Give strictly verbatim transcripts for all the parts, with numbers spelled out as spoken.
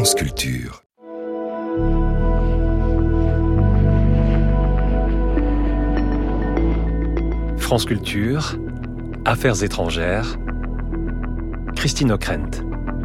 France Culture. France Culture, Affaires étrangères, Christine Ockrent.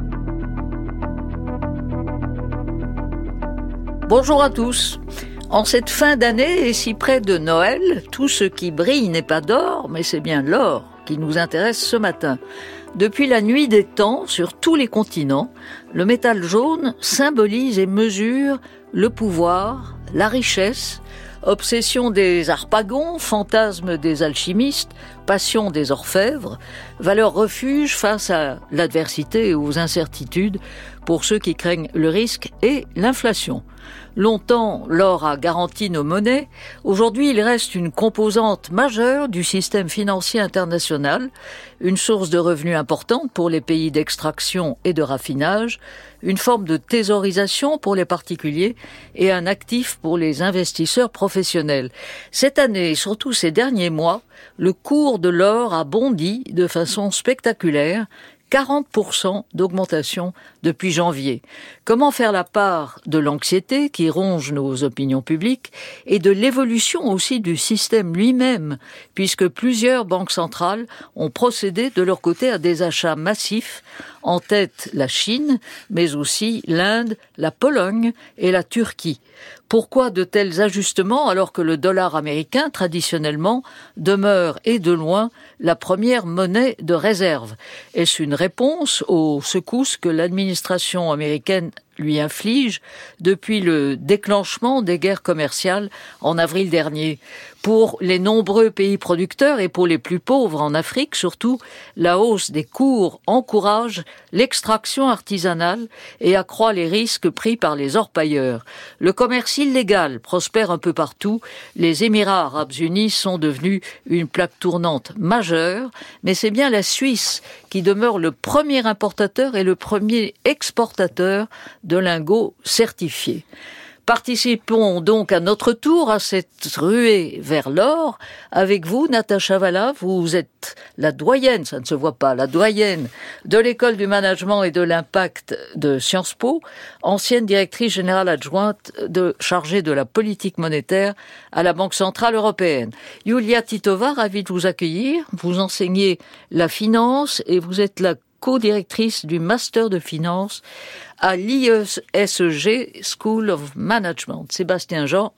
Bonjour à tous. En cette fin d'année et si près de Noël, tout ce qui brille n'est pas d'or, mais c'est bien l'or qui nous intéresse ce matin. Depuis la nuit des temps, sur tous les continents, le métal jaune symbolise et mesure le pouvoir, la richesse, obsession des harpagons, fantasme des alchimistes, passion des orfèvres, valeur refuge face à l'adversité et aux incertitudes pour ceux qui craignent le risque et l'inflation. Longtemps, l'or a garanti nos monnaies. Aujourd'hui, il reste une composante majeure du système financier international, une source de revenus importante pour les pays d'extraction et de raffinage, une forme de thésaurisation pour les particuliers et un actif pour les investisseurs professionnels. Cette année et surtout ces derniers mois, le cours de l'or a bondi de façon spectaculaire, quarante pour cent d'augmentation depuis janvier. Comment faire la part de l'anxiété qui ronge nos opinions publiques et de l'évolution aussi du système lui-même, puisque plusieurs banques centrales ont procédé de leur côté à des achats massifs, en tête la Chine, mais aussi l'Inde, la Pologne et la Turquie. Pourquoi de tels ajustements alors que le dollar américain, traditionnellement, demeure et de loin la première monnaie de réserve? Est-ce une réponse aux secousses que l'administration américaine lui inflige depuis le déclenchement des guerres commerciales en avril dernier? Pour les nombreux pays producteurs et pour les plus pauvres en Afrique surtout, la hausse des cours encourage l'extraction artisanale et accroît les risques pris par les orpailleurs. Le commerce illégal prospère un peu partout. Les Émirats arabes unis sont devenus une plaque tournante majeure, mais c'est bien la Suisse qui demeure le premier importateur et le premier exportateur de lingots certifiés. Participons donc à notre tour à cette ruée vers l'or. Avec vous, Natacha Valla, vous êtes la doyenne, ça ne se voit pas, la doyenne de l'école du management et de l'impact de Sciences Po, ancienne directrice générale adjointe de, chargée de la politique monétaire à la Banque centrale européenne. Yulia Titova, ravie de vous accueillir. Vous enseignez la finance et vous êtes la co-directrice du Master de Finance à l'I E S G School of Management. Sébastien Jean,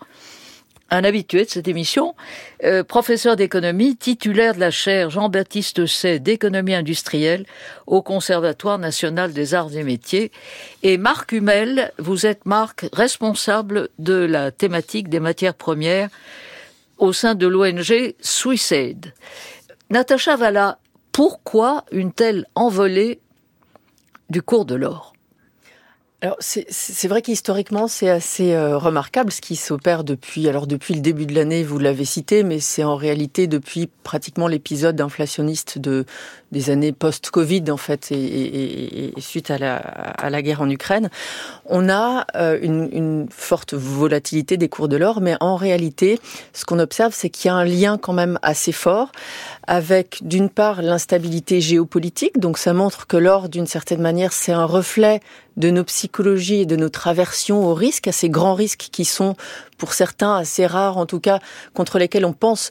un habitué de cette émission, euh, professeur d'économie, titulaire de la chaire Jean-Baptiste Say d'économie industrielle au Conservatoire national des arts et métiers. Et Marc Hummel, vous êtes, Marc, responsable de la thématique des matières premières au sein de l'O N G Swissaid. Natacha Valla, pourquoi une telle envolée du cours de l'or ? Alors c'est, c'est vrai qu'historiquement c'est assez euh, remarquable ce qui s'opère depuis alors depuis le début de l'année, vous l'avez cité, mais c'est en réalité depuis pratiquement l'épisode inflationniste de des années post-Covid en fait et, et, et suite à la à la guerre en Ukraine, on a euh, une, une forte volatilité des cours de l'or, mais en réalité ce qu'on observe c'est qu'il y a un lien quand même assez fort avec d'une part l'instabilité géopolitique, donc ça montre que l'or d'une certaine manière c'est un reflet de nos psychologies et de notre aversion aux risques, à ces grands risques qui sont, pour certains, assez rares, en tout cas, contre lesquels on pense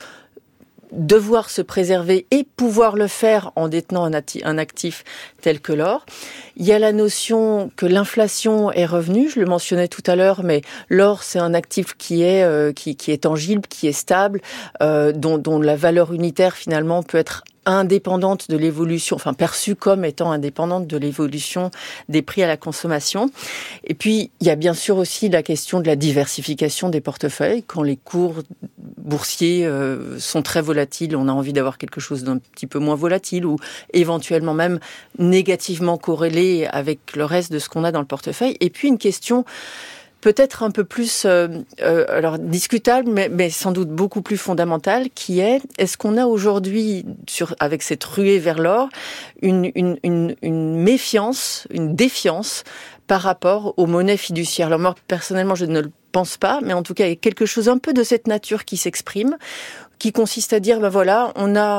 devoir se préserver et pouvoir le faire en détenant un, ati- un actif tel que l'or. Il y a la notion que l'inflation est revenue, je le mentionnais tout à l'heure, mais l'or c'est un actif qui est euh, qui, qui est tangible, qui est stable, euh, dont, dont la valeur unitaire finalement peut être indépendante de l'évolution, enfin perçue comme étant indépendante de l'évolution des prix à la consommation. Et puis, il y a bien sûr aussi la question de la diversification des portefeuilles. Quand les cours boursiers euh, sont très volatiles, on a envie d'avoir quelque chose d'un petit peu moins volatile ou éventuellement même négativement corrélé avec le reste de ce qu'on a dans le portefeuille. Et puis, une question peut-être un peu plus euh, euh, alors discutable, mais, mais sans doute beaucoup plus fondamentale, qui est, est-ce qu'on a aujourd'hui, sur, avec cette ruée vers l'or, une, une, une, une méfiance, une défiance par rapport aux monnaies fiduciaires? Alors moi, personnellement, je ne le pense pas, mais en tout cas, il y a quelque chose un peu de cette nature qui s'exprime, qui consiste à dire, ben voilà, on a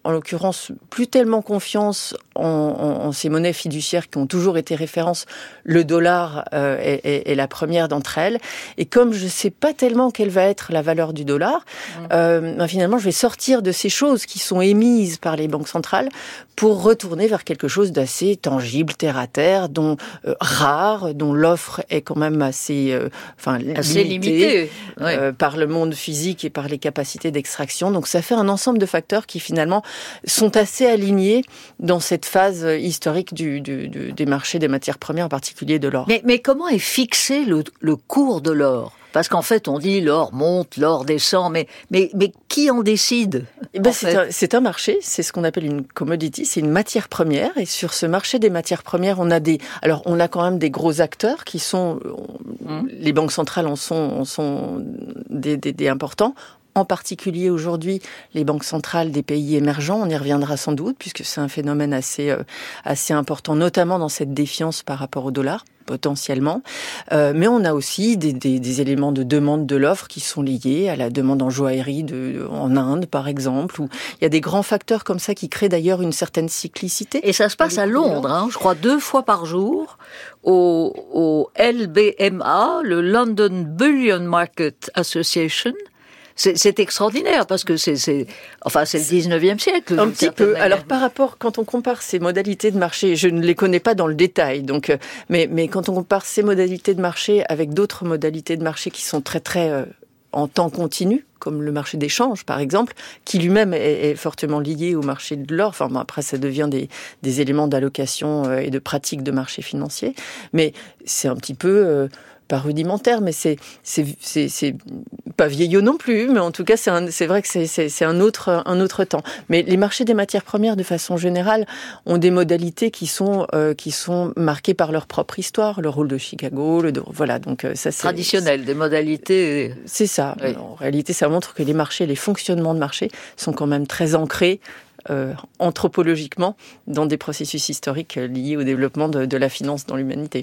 en l'occurrence, plus tellement confiance en, en, en ces monnaies fiduciaires qui ont toujours été référence. Le dollar euh, est, est, est la première d'entre elles. Et comme je ne sais pas tellement quelle va être la valeur du dollar, mmh. euh, ben finalement, je vais sortir de ces choses qui sont émises par les banques centrales pour retourner vers quelque chose d'assez tangible, terre à terre, dont euh, rare, dont l'offre est quand même assez, euh, enfin, assez limitée, limitée euh, ouais. par le monde physique et par les capacités d'extraction. Donc ça fait un ensemble de facteurs qui finalement sont assez alignés dans cette phase historique du, du, du, des marchés des matières premières, en particulier de l'or. Mais, mais comment est fixé le, le cours de l'or ? Parce qu'en fait, on dit l'or monte, l'or descend, mais, mais, mais qui en décide ? Eh ben, en c'est, un, c'est un marché, c'est ce qu'on appelle une commodity, c'est une matière première. Et sur ce marché des matières premières, on a des, alors on a quand même des gros acteurs qui sont, mmh. les banques centrales en sont, en sont des, des, des importants. En particulier aujourd'hui, les banques centrales des pays émergents, on y reviendra sans doute, puisque c'est un phénomène assez, euh, assez important, notamment dans cette défiance par rapport au dollar, potentiellement. Euh, mais on a aussi des, des, des éléments de demande de l'offre qui sont liés à la demande en joaillerie de, en Inde, par exemple, où il y a des grands facteurs comme ça qui créent d'ailleurs une certaine cyclicité. Et ça se passe à Londres, hein, je crois, deux fois par jour, au, au L B M A, le London Bullion Market Association. C'est, c'est extraordinaire parce que c'est, c'est, enfin, c'est le dix-neuvième siècle. Un petit peu. Manière. Alors, par rapport, quand on compare ces modalités de marché, je ne les connais pas dans le détail, donc, mais, mais quand on compare ces modalités de marché avec d'autres modalités de marché qui sont très, très, euh, en temps continu, comme le marché des changes, par exemple, qui lui-même est, est fortement lié au marché de l'or. Enfin, bon, après, ça devient des, des éléments d'allocation et de pratique de marché financier. Mais c'est un petit peu, euh, pas rudimentaire, mais c'est, c'est, c'est, c'est pas vieillot non plus, mais en tout cas, c'est, un, c'est vrai que c'est, c'est, c'est un autre, un autre temps. Mais les marchés des matières premières, de façon générale, ont des modalités qui sont, euh, qui sont marquées par leur propre histoire, le rôle de Chicago, le, voilà, donc ça c'est traditionnel, des modalités. C'est ça. Oui. En réalité, ça montre que les marchés, les fonctionnements de marché sont quand même très ancrés. Euh, anthropologiquement, dans des processus historiques liés au développement de, de la finance dans l'humanité.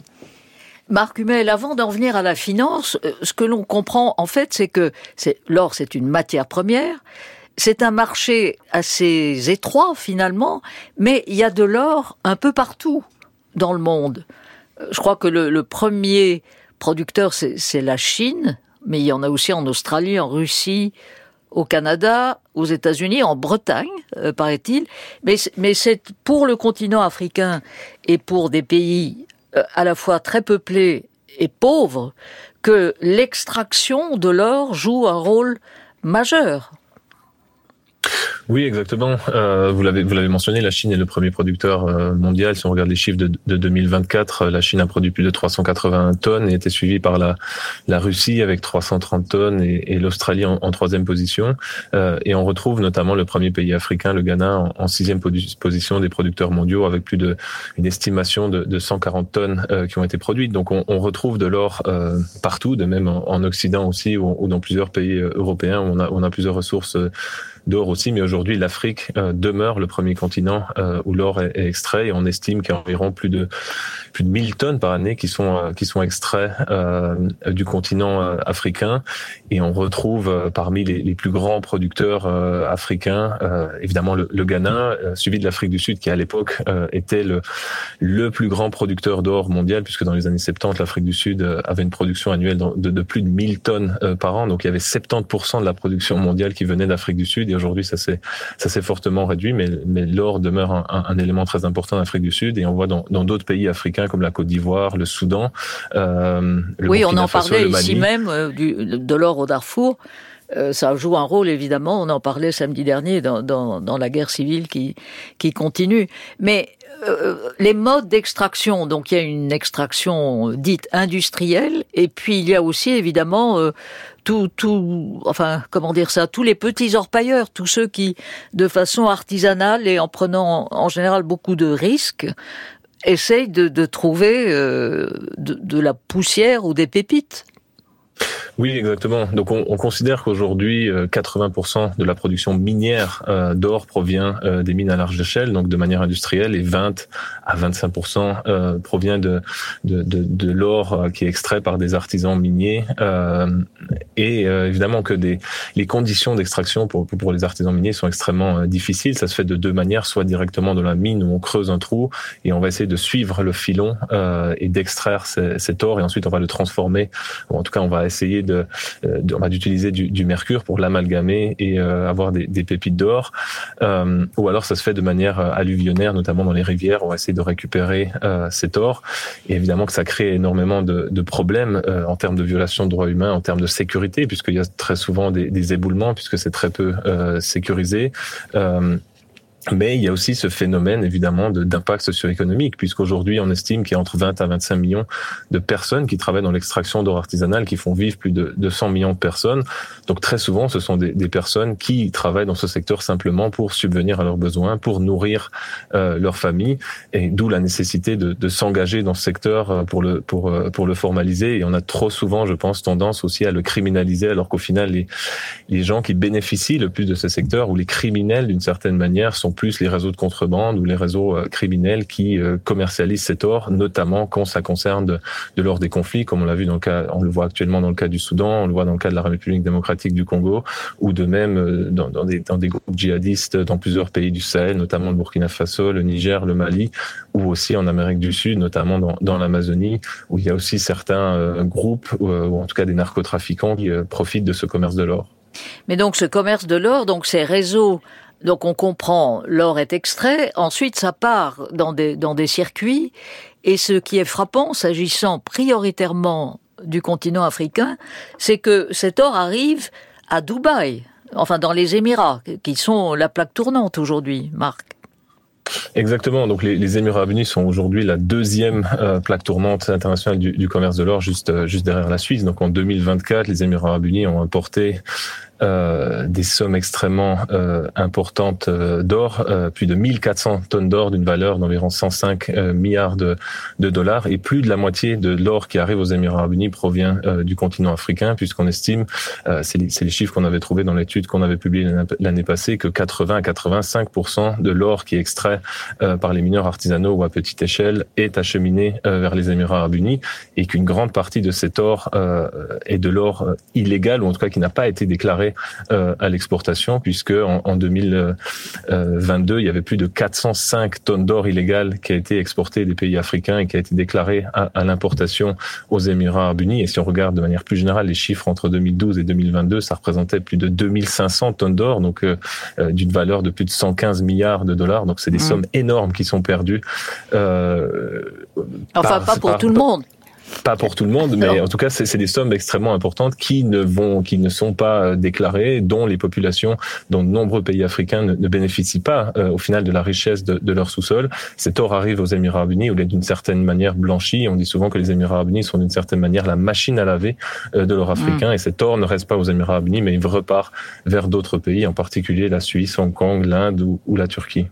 Marc Humel, avant d'en venir à la finance, ce que l'on comprend en fait, c'est que c'est, l'or, c'est une matière première, c'est un marché assez étroit finalement, mais il y a de l'or un peu partout dans le monde. Je crois que le, le premier producteur, c'est, c'est la Chine, mais il y en a aussi en Australie, en Russie, au Canada, aux États-Unis, en Bretagne, euh, paraît-il. Mais, mais c'est pour le continent africain et pour des pays à la fois très peuplés et pauvres, que l'extraction de l'or joue un rôle majeur. Oui, exactement. Euh, vous l'avez, vous l'avez mentionné, la Chine est le premier producteur euh, mondial. Si on regarde les chiffres de, de deux mille vingt-quatre, la Chine a produit plus de trois cent quatre-vingts tonnes et était suivie par la, la Russie avec trois cent trente tonnes et, et l'Australie en, en troisième position. Euh, et on retrouve notamment le premier pays africain, le Ghana, en, en sixième position des producteurs mondiaux avec plus de une estimation de, de cent quarante tonnes euh, qui ont été produites. Donc on, on retrouve de l'or euh, partout, de même en, en Occident aussi ou, ou dans plusieurs pays européens où on a, on a plusieurs ressources euh, d'or aussi, mais aujourd'hui l'Afrique euh, demeure le premier continent euh, où l'or est, est extrait et on estime qu'il y a environ plus de plus de mille tonnes par année qui sont euh, qui sont extraits euh, du continent euh, africain et on retrouve euh, parmi les, les plus grands producteurs euh, africains euh, évidemment le, le Ghana euh, suivi de l'Afrique du Sud qui à l'époque euh, était le le plus grand producteur d'or mondial puisque dans les années soixante-dix l'Afrique du Sud euh, avait une production annuelle de, de plus de mille tonnes euh, par an, donc il y avait soixante-dix pour cent de la production mondiale qui venait d'Afrique du Sud. Et aujourd'hui, ça s'est, ça s'est fortement réduit, mais, mais l'or demeure un, un, un élément très important en Afrique du Sud. Et on voit dans, dans d'autres pays africains comme la Côte d'Ivoire, le Soudan, euh, le oui, Burkina on en Faso, parlait le Mali. ici même euh, du, de l'or au Darfour. Euh, ça joue un rôle, évidemment. On en parlait samedi dernier dans, dans, dans la guerre civile qui, qui continue. Mais euh, les modes d'extraction, donc il y a une extraction dite industrielle, et puis il y a aussi, évidemment, euh, tout, tout, enfin, comment dire ça, tous les petits orpailleurs, tous ceux qui, de façon artisanale et en prenant en général beaucoup de risques, essayent de, de trouver euh, de, de la poussière ou des pépites. Oui, exactement. Donc, on, on considère qu'aujourd'hui, quatre-vingts pour cent de la production minière euh, d'or provient euh, des mines à large échelle, donc de manière industrielle, et vingt à vingt-cinq pour cent euh, provient de, de, de, de l'or qui est extrait par des artisans miniers. Euh, et euh, évidemment que des, les conditions d'extraction pour, pour les artisans miniers sont extrêmement euh, difficiles. Ça se fait de deux manières, soit directement dans la mine où on creuse un trou et on va essayer de suivre le filon euh, et d'extraire ces, cet or, et ensuite on va le transformer. Ou en tout cas, on va essayer de, de on va d'utiliser du, du mercure pour l'amalgamer et euh, avoir des, des pépites d'or. Euh, ou alors ça se fait de manière alluvionnaire, notamment dans les rivières. On va essayer de récupérer euh, cet or. Et évidemment que ça crée énormément de, de problèmes euh, en termes de violation de droits humains, en termes de sécurité, puisqu'il y a très souvent des, des éboulements, puisque c'est très peu euh, sécurisé. Euh, Mais il y a aussi ce phénomène, évidemment, de, d'impact socio-économique, puisqu'aujourd'hui, on estime qu'il y a entre vingt à vingt-cinq millions de personnes qui travaillent dans l'extraction d'or artisanale, qui font vivre plus de, de cent millions de personnes. Donc, très souvent, ce sont des, des personnes qui travaillent dans ce secteur simplement pour subvenir à leurs besoins, pour nourrir euh, leur famille, et d'où la nécessité de, de s'engager dans ce secteur pour le, pour, pour le formaliser. Et on a trop souvent, je pense, tendance aussi à le criminaliser, alors qu'au final, les, les gens qui bénéficient le plus de ce secteur, ou les criminels, d'une certaine manière, sont plus les réseaux de contrebande ou les réseaux euh, criminels qui euh, commercialisent cet or, notamment quand ça concerne de, de l'or des conflits, comme on l'a vu dans le cas, on le voit actuellement dans le cas du Soudan, on le voit dans le cas de la République démocratique du Congo, ou de même euh, dans, dans, des, dans des groupes djihadistes dans plusieurs pays du Sahel, notamment le Burkina Faso, le Niger, le Mali, ou aussi en Amérique du Sud, notamment dans, dans l'Amazonie, où il y a aussi certains euh, groupes, ou, ou en tout cas des narcotrafiquants qui euh, profitent de ce commerce de l'or. Mais donc ce commerce de l'or, donc ces réseaux, donc on comprend, l'or est extrait, ensuite ça part dans des, dans des circuits, et ce qui est frappant, s'agissant prioritairement du continent africain, c'est que cet or arrive à Dubaï, enfin dans les Émirats, qui sont la plaque tournante aujourd'hui, Marc. Exactement. Donc les, les Émirats arabes unis sont aujourd'hui la deuxième euh, plaque tournante internationale du, du commerce de l'or, juste euh, juste derrière la Suisse. Donc en deux mille vingt-quatre, les Émirats arabes unis ont importé Euh, des sommes extrêmement euh, importantes euh, d'or, euh, plus de mille quatre cents tonnes d'or d'une valeur d'environ cent cinq euh, milliards de, de dollars, et plus de la moitié de l'or qui arrive aux Émirats arabes unis provient euh, du continent africain, puisqu'on estime, euh, c'est, les, c'est les chiffres qu'on avait trouvés dans l'étude qu'on avait publiée l'année passée, que quatre-vingts à quatre-vingt-cinq pour cent de l'or qui est extrait euh, par les mineurs artisanaux ou à petite échelle est acheminé euh, vers les Émirats arabes unis, et qu'une grande partie de cet or euh, est de l'or euh, illégal, ou en tout cas qui n'a pas été déclaré Euh, à l'exportation, puisque en, en deux mille vingt-deux, il y avait plus de quatre cent cinq tonnes d'or illégal qui a été exporté des pays africains et qui a été déclaré à, à l'importation aux Émirats arabes unis. Et si on regarde de manière plus générale les chiffres entre deux mille douze et deux mille vingt-deux, ça représentait plus de deux mille cinq cents tonnes d'or, donc euh, euh, d'une valeur de plus de cent quinze milliards de dollars. Donc c'est des mmh. sommes énormes qui sont perdues. Euh, enfin, par, pas pour par, tout le monde. Pas pour tout le monde, mais en tout cas, c'est, c'est des sommes extrêmement importantes qui ne vont, qui ne sont pas déclarées, dont les populations, dont de nombreux pays africains ne, ne bénéficient pas euh, au final de la richesse de, de leur sous-sol. Cet or arrive aux Émirats arabes unis, où il est d'une certaine manière blanchi. On dit souvent que les Émirats arabes unis sont d'une certaine manière la machine à laver euh, de l'or africain, mmh. et cet or ne reste pas aux Émirats arabes unis, mais il repart vers d'autres pays, en particulier la Suisse, Hong Kong, l'Inde ou, ou la Turquie.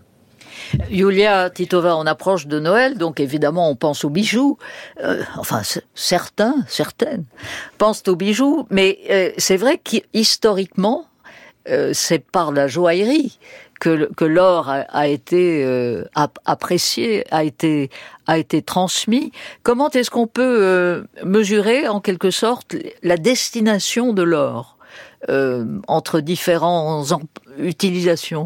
Yulia Titova, on approche de Noël, donc évidemment on pense aux bijoux. Euh, enfin, certains, certaines pensent aux bijoux, mais euh, c'est vrai qu'historiquement, euh, c'est par la joaillerie que, que l'or a, a été euh, apprécié, a été, a été transmis. Comment est-ce qu'on peut euh, mesurer, en quelque sorte, la destination de l'or euh, entre différentes utilisations ?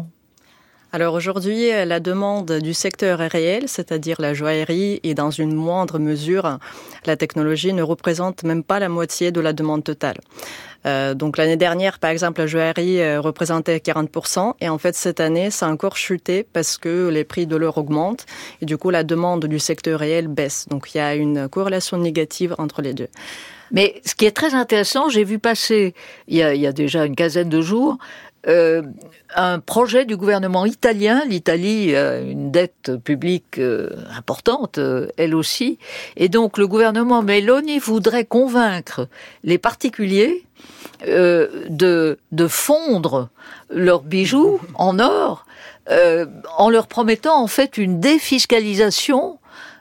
Alors aujourd'hui, la demande du secteur est réelle, c'est-à-dire la joaillerie, et dans une moindre mesure, la technologie ne représente même pas la moitié de la demande totale. Euh, donc l'année dernière, par exemple, la joaillerie euh, représentait quarante pour cent, et en fait cette année, ça a encore chuté parce que les prix de l'or augmentent, et du coup la demande du secteur réel baisse. Donc il y a une corrélation négative entre les deux. Mais ce qui est très intéressant, j'ai vu passer, il y a, il y a déjà une quinzaine de jours, Euh, un projet du gouvernement italien. L'Italie a une dette publique euh, importante, euh, elle aussi. Et donc le gouvernement Meloni voudrait convaincre les particuliers euh, de, de fondre leurs bijoux en or, euh, en leur promettant en fait une défiscalisation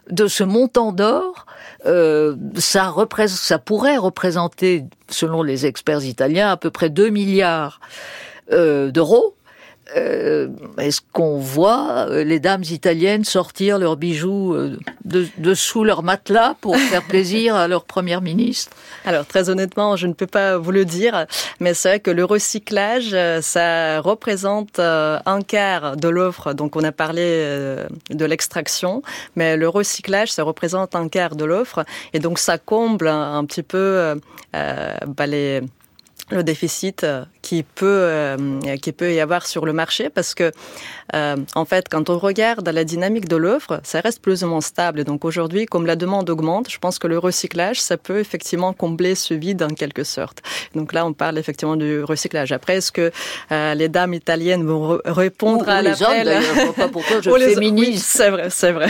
de ce montant d'or, euh, ça, représente, ça pourrait représenter, selon les experts italiens, à peu près deux milliards euh, d'euros. Euh, est-ce qu'on voit les dames italiennes sortir leurs bijoux de, de sous leur matelas pour faire plaisir à leur première ministre? Alors, très honnêtement, je ne peux pas vous le dire, mais c'est vrai que le recyclage, ça représente un quart de l'offre. Donc, on a parlé de l'extraction, mais le recyclage, ça représente un quart de l'offre. Et donc, ça comble un, un petit peu euh, bah, les... le déficit qui peut euh, qui peut y avoir sur le marché, parce que euh, en fait, quand on regarde la dynamique de l'offre, ça reste plus ou moins stable. Donc aujourd'hui, comme la demande augmente, je pense que le recyclage, ça peut effectivement combler ce vide en quelque sorte. Donc là, on parle effectivement du recyclage. Après, est-ce que euh, les dames italiennes vont re- répondre ou, à ou l'appel? Les hommes, d'ailleurs, je vois pas pourquoi je les... féminise. Oui, c'est vrai, c'est vrai.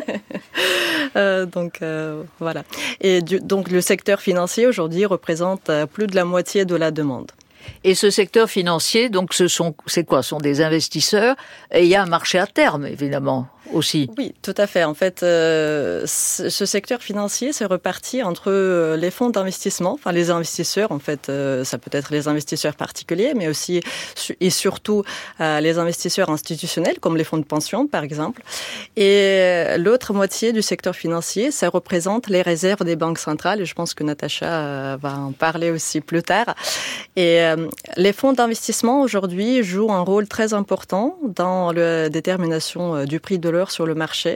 euh, donc euh, voilà. Et du, donc le secteur financier aujourd'hui représente plus de la moitié de la demande. Et ce secteur financier, donc, ce sont, c'est quoi? Ce sont des investisseurs. Et il y a un marché à terme, évidemment, aussi. Oui, tout à fait. En fait, euh, ce secteur financier, c'est reparti entre les fonds d'investissement, enfin les investisseurs, en fait, euh, ça peut être les investisseurs particuliers, mais aussi et surtout euh, les investisseurs institutionnels, comme les fonds de pension, par exemple. Et l'autre moitié du secteur financier, ça représente les réserves des banques centrales. Et je pense que Natacha euh, va en parler aussi plus tard. Et euh, les fonds d'investissement, aujourd'hui, jouent un rôle très important dans la détermination du prix de l'or sur le marché.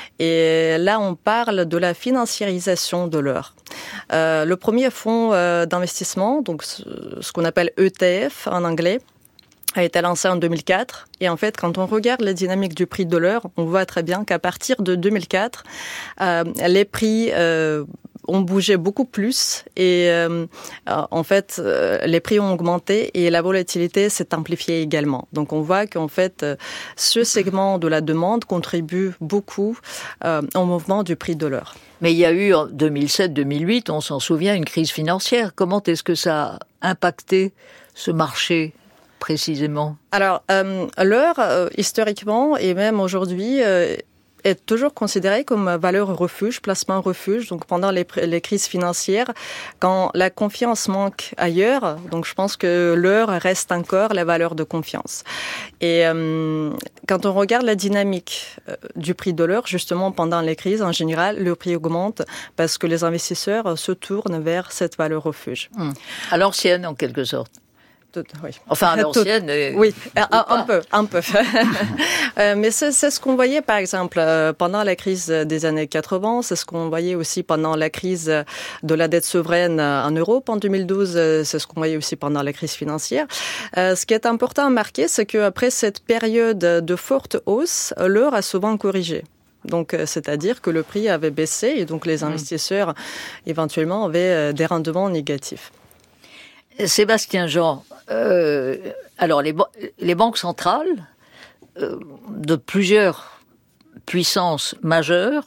Et là, on parle de la financiarisation de l'or. Euh, le premier fonds euh, d'investissement, donc ce, ce qu'on appelle E T F en anglais, a été lancé en deux mille quatre. Et en fait, quand on regarde la dynamique du prix de l'or, on voit très bien qu'à partir de deux mille quatre, euh, les prix euh, ont bougé beaucoup plus et euh, en fait euh, les prix ont augmenté et la volatilité s'est amplifiée également. Donc on voit qu'en fait euh, ce segment de la demande contribue beaucoup euh, au mouvement du prix de l'or. Mais il y a eu en deux mille sept deux mille huit, on s'en souvient, une crise financière. Comment est-ce que ça a impacté ce marché précisément? Alors euh, l'or euh, historiquement et même aujourd'hui euh, est toujours considéré comme valeur refuge, placement refuge. Donc pendant les, les crises financières, quand la confiance manque ailleurs, donc je pense que l'or reste encore la valeur de confiance. Et euh, quand on regarde la dynamique euh, du prix de l'or, justement pendant les crises, en général, le prix augmente parce que les investisseurs se tournent vers cette valeur refuge. Mmh. À l'ancienne, en quelque sorte. Tout, oui. Enfin, à l'ancienne. Tout, oui, un, un peu, un peu. euh, mais c'est, c'est ce qu'on voyait, par exemple, euh, pendant la crise des années quatre-vingts. C'est ce qu'on voyait aussi pendant la crise de la dette souveraine en Europe en deux mille douze. C'est ce qu'on voyait aussi pendant la crise financière. Euh, ce qui est important à marquer, c'est qu'après cette période de forte hausse, l'or a souvent corrigé. Donc, c'est-à-dire que le prix avait baissé et donc les investisseurs, mmh. éventuellement, avaient des rendements négatifs. Sébastien Jean, euh, alors les, les banques centrales euh, de plusieurs puissances majeures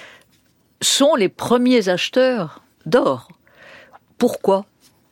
sont les premiers acheteurs d'or. Pourquoi ?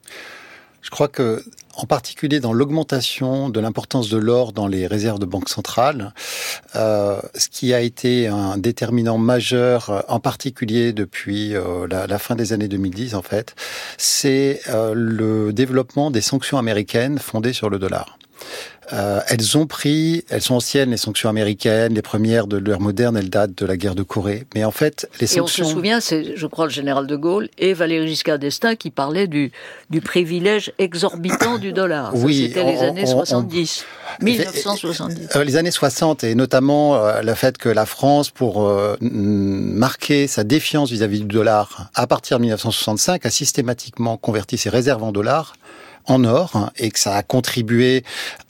Je crois que, en particulier dans l'augmentation de l'importance de l'or dans les réserves de banque centrale, euh, ce qui a été un déterminant majeur, en particulier depuis euh, la, la fin des années deux mille dix en fait, c'est euh, le développement des sanctions américaines fondées sur le dollar. Euh, elles ont pris, elles sont anciennes les sanctions américaines, les premières de l'ère moderne, elles datent de la guerre de Corée. Mais en fait, les sanctions... Et on se souvient, c'est, je crois, le général de Gaulle et Valéry Giscard d'Estaing qui parlaient du, du privilège exorbitant du dollar. Ça, oui, c'était on, les années on, soixante-dix. On... mille neuf cent soixante-dix. Euh, les années soixante, et notamment euh, le fait que la France, pour euh, marquer sa défiance vis-à-vis du dollar, à partir de mille neuf cent soixante-cinq, a systématiquement converti ses réserves en dollars en or, hein, et que ça a contribué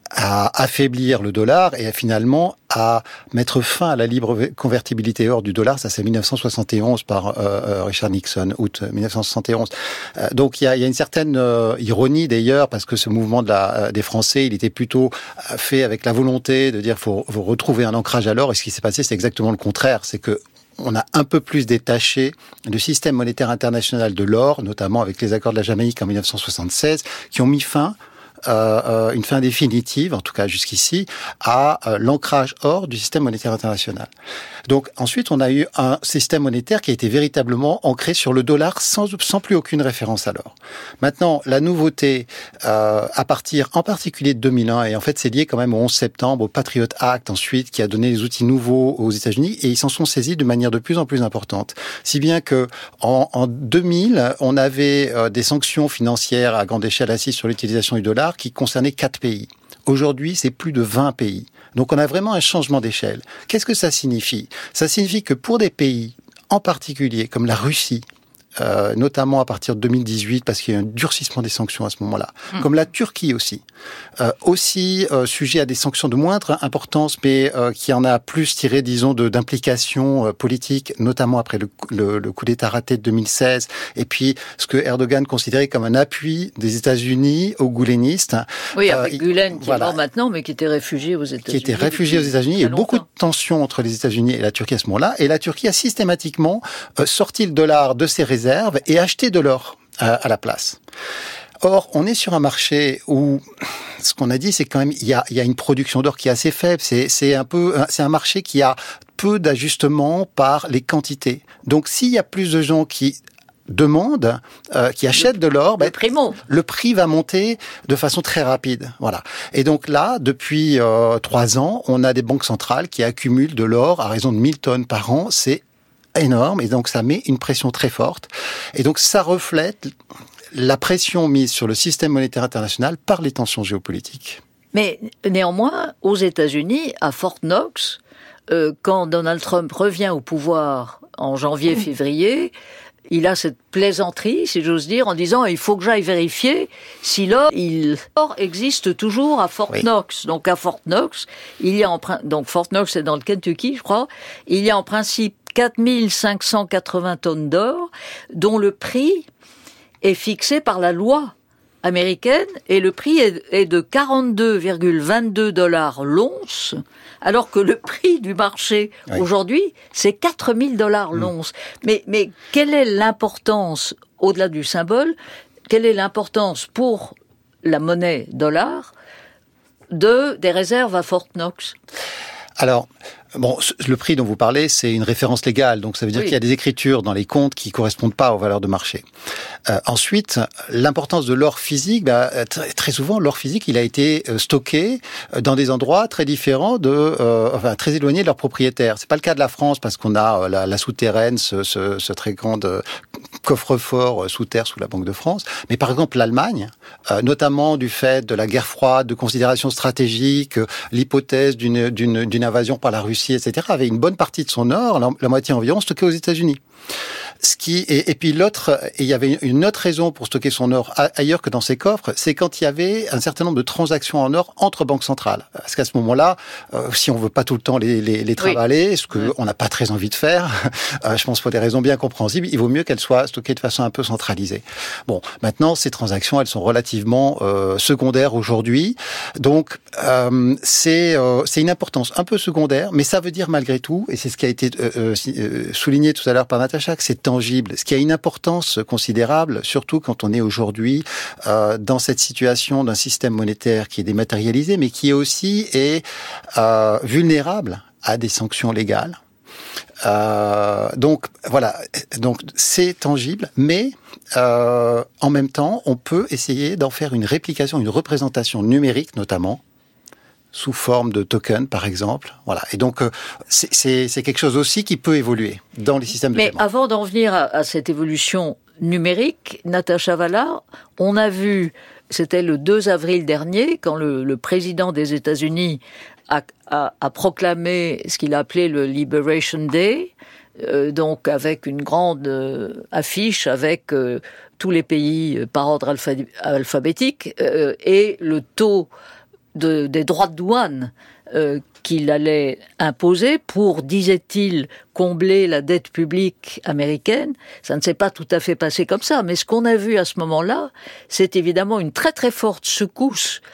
à affaiblir le dollar et à, finalement à mettre fin à la libre convertibilité or du dollar. Ça, c'est mille neuf cent soixante et onze par euh, Richard Nixon, août mille neuf cent soixante et onze. Euh, donc il y a, il y a une certaine euh, ironie d'ailleurs, parce que ce mouvement de la, euh, des Français, il était plutôt fait avec la volonté de dire faut, faut retrouver un ancrage à l'or. Et ce qui s'est passé, c'est exactement le contraire. C'est que on a un peu plus détaché le système monétaire international de l'or, notamment avec les accords de la Jamaïque en mille neuf cent soixante-seize, qui ont mis fin euh, une fin définitive, en tout cas jusqu'ici, à euh, l'ancrage hors du système monétaire international. Donc ensuite, on a eu un système monétaire qui a été véritablement ancré sur le dollar sans, sans plus aucune référence à l'or. Maintenant, la nouveauté, euh, à partir en particulier de deux mille un, et en fait c'est lié quand même au onze septembre, au Patriot Act ensuite, qui a donné des outils nouveaux aux États-Unis, et ils s'en sont saisis de manière de plus en plus importante. Si bien que en, en deux mille, on avait euh, des sanctions financières à grande échelle assises sur l'utilisation du dollar qui concernaient quatre pays. Aujourd'hui, c'est plus de vingt pays. Donc on a vraiment un changement d'échelle. Qu'est-ce que ça signifie ? Ça signifie que pour des pays, en particulier comme la Russie, Euh, notamment à partir de deux mille dix-huit, parce qu'il y a un durcissement des sanctions à ce moment-là, mmh. comme la Turquie aussi, euh, aussi euh, sujet à des sanctions de moindre importance, mais euh, qui en a plus tiré, disons, de, d'implications euh, politiques, notamment après le, le, le coup d'État raté de deux mille seize, et puis ce que Erdogan considérait comme un appui des États-Unis aux goulénistes. Oui, avec euh, Gulen, qui voilà, est mort maintenant, mais qui était réfugié aux États-Unis. Qui était réfugié aux États-Unis. Il y a eu beaucoup de tensions entre les États-Unis et la Turquie à ce moment-là, et la Turquie a systématiquement euh, sorti le dollar de ses réserves et acheter de l'or à, à la place. Or, on est sur un marché où ce qu'on a dit, c'est quand même il y a, il y a une production d'or qui est assez faible. C'est, c'est un peu, c'est un marché qui a peu d'ajustements par les quantités. Donc, s'il y a plus de gens qui demandent, euh, qui achètent de l'or, le, prix monte. le prix va monter de façon très rapide. Voilà. Et donc là, depuis euh, trois ans, on a des banques centrales qui accumulent de l'or à raison de mille tonnes par an. C'est énorme, et donc ça met une pression très forte. Et donc ça reflète la pression mise sur le système monétaire international par les tensions géopolitiques. Mais néanmoins, aux États-Unis, à Fort Knox, euh, quand Donald Trump revient au pouvoir en janvier-février, il a cette plaisanterie, si j'ose dire, en disant il faut que j'aille vérifier si l'or, il, l'or existe toujours à Fort oui. Knox. Donc à Fort Knox, il y a en donc Fort Knox c'est dans le Kentucky, je crois. Il y a en principe quatre mille cinq cent quatre-vingts tonnes d'or, dont le prix est fixé par la loi américaine, et le prix est, est de quarante-deux virgule vingt-deux dollars l'once, alors que le prix du marché oui. aujourd'hui, c'est quatre mille dollars l'once. Mmh. Mais, mais quelle est l'importance, au-delà du symbole, quelle est l'importance pour la monnaie dollar de, des réserves à Fort Knox ? Alors, bon, le prix dont vous parlez, c'est une référence légale, donc ça veut dire oui. qu'il y a des écritures dans les comptes qui correspondent pas aux valeurs de marché. Euh, ensuite, l'importance de l'or physique, bah, très, très souvent, l'or physique, il a été stocké dans des endroits très différents de, euh, enfin, très éloignés de leurs propriétaires. C'est pas le cas de la France parce qu'on a la, la souterraine, ce, ce, ce très grand euh, coffre-fort sous terre sous la Banque de France. Mais par exemple, l'Allemagne, euh, notamment du fait de la guerre froide, de considérations stratégiques, l'hypothèse d'une, d'une, d'une invasion par la Russie, et cetera, avait une bonne partie de son or, la, la moitié environ, stockée aux États-Unis. Ce qui et, et puis l'autre, et il y avait une autre raison pour stocker son or ailleurs que dans ses coffres, c'est quand il y avait un certain nombre de transactions en or entre banques centrales. Parce qu'à ce moment-là, euh, si on veut pas tout le temps les, les, les travailler, oui. ce que oui. on n'a pas très envie de faire, euh, je pense pour des raisons bien compréhensibles, il vaut mieux qu'elles soient stockées de façon un peu centralisée. Bon, maintenant ces transactions, elles sont relativement euh, secondaires aujourd'hui, donc euh, c'est euh, c'est une importance un peu secondaire, mais ça veut dire malgré tout, et c'est ce qui a été euh, euh, souligné tout à l'heure par Natacha, que c'est tangible, ce qui a une importance considérable, surtout quand on est aujourd'hui euh, dans cette situation d'un système monétaire qui est dématérialisé, mais qui aussi est euh, vulnérable à des sanctions légales. Euh, donc voilà, donc c'est tangible, mais euh, en même temps, on peut essayer d'en faire une réplication, une représentation numérique notamment, sous forme de token, par exemple. Voilà. Et donc, euh, c'est, c'est, c'est quelque chose aussi qui peut évoluer dans les systèmes de Mais paiement. Mais avant d'en venir à, à cette évolution numérique, Natacha Valla, on a vu, c'était le deux avril dernier, quand le, le président des États-Unis a, a, a proclamé ce qu'il a appelé le Liberation Day, euh, donc avec une grande euh, affiche avec euh, tous les pays euh, par ordre alpha, alphabétique euh, et le taux De, des droits de douane euh, qu'il allait imposer pour, disait-il, combler la dette publique américaine. Ça ne s'est pas tout à fait passé comme ça, mais ce qu'on a vu à ce moment-là, c'est évidemment une très très forte secousse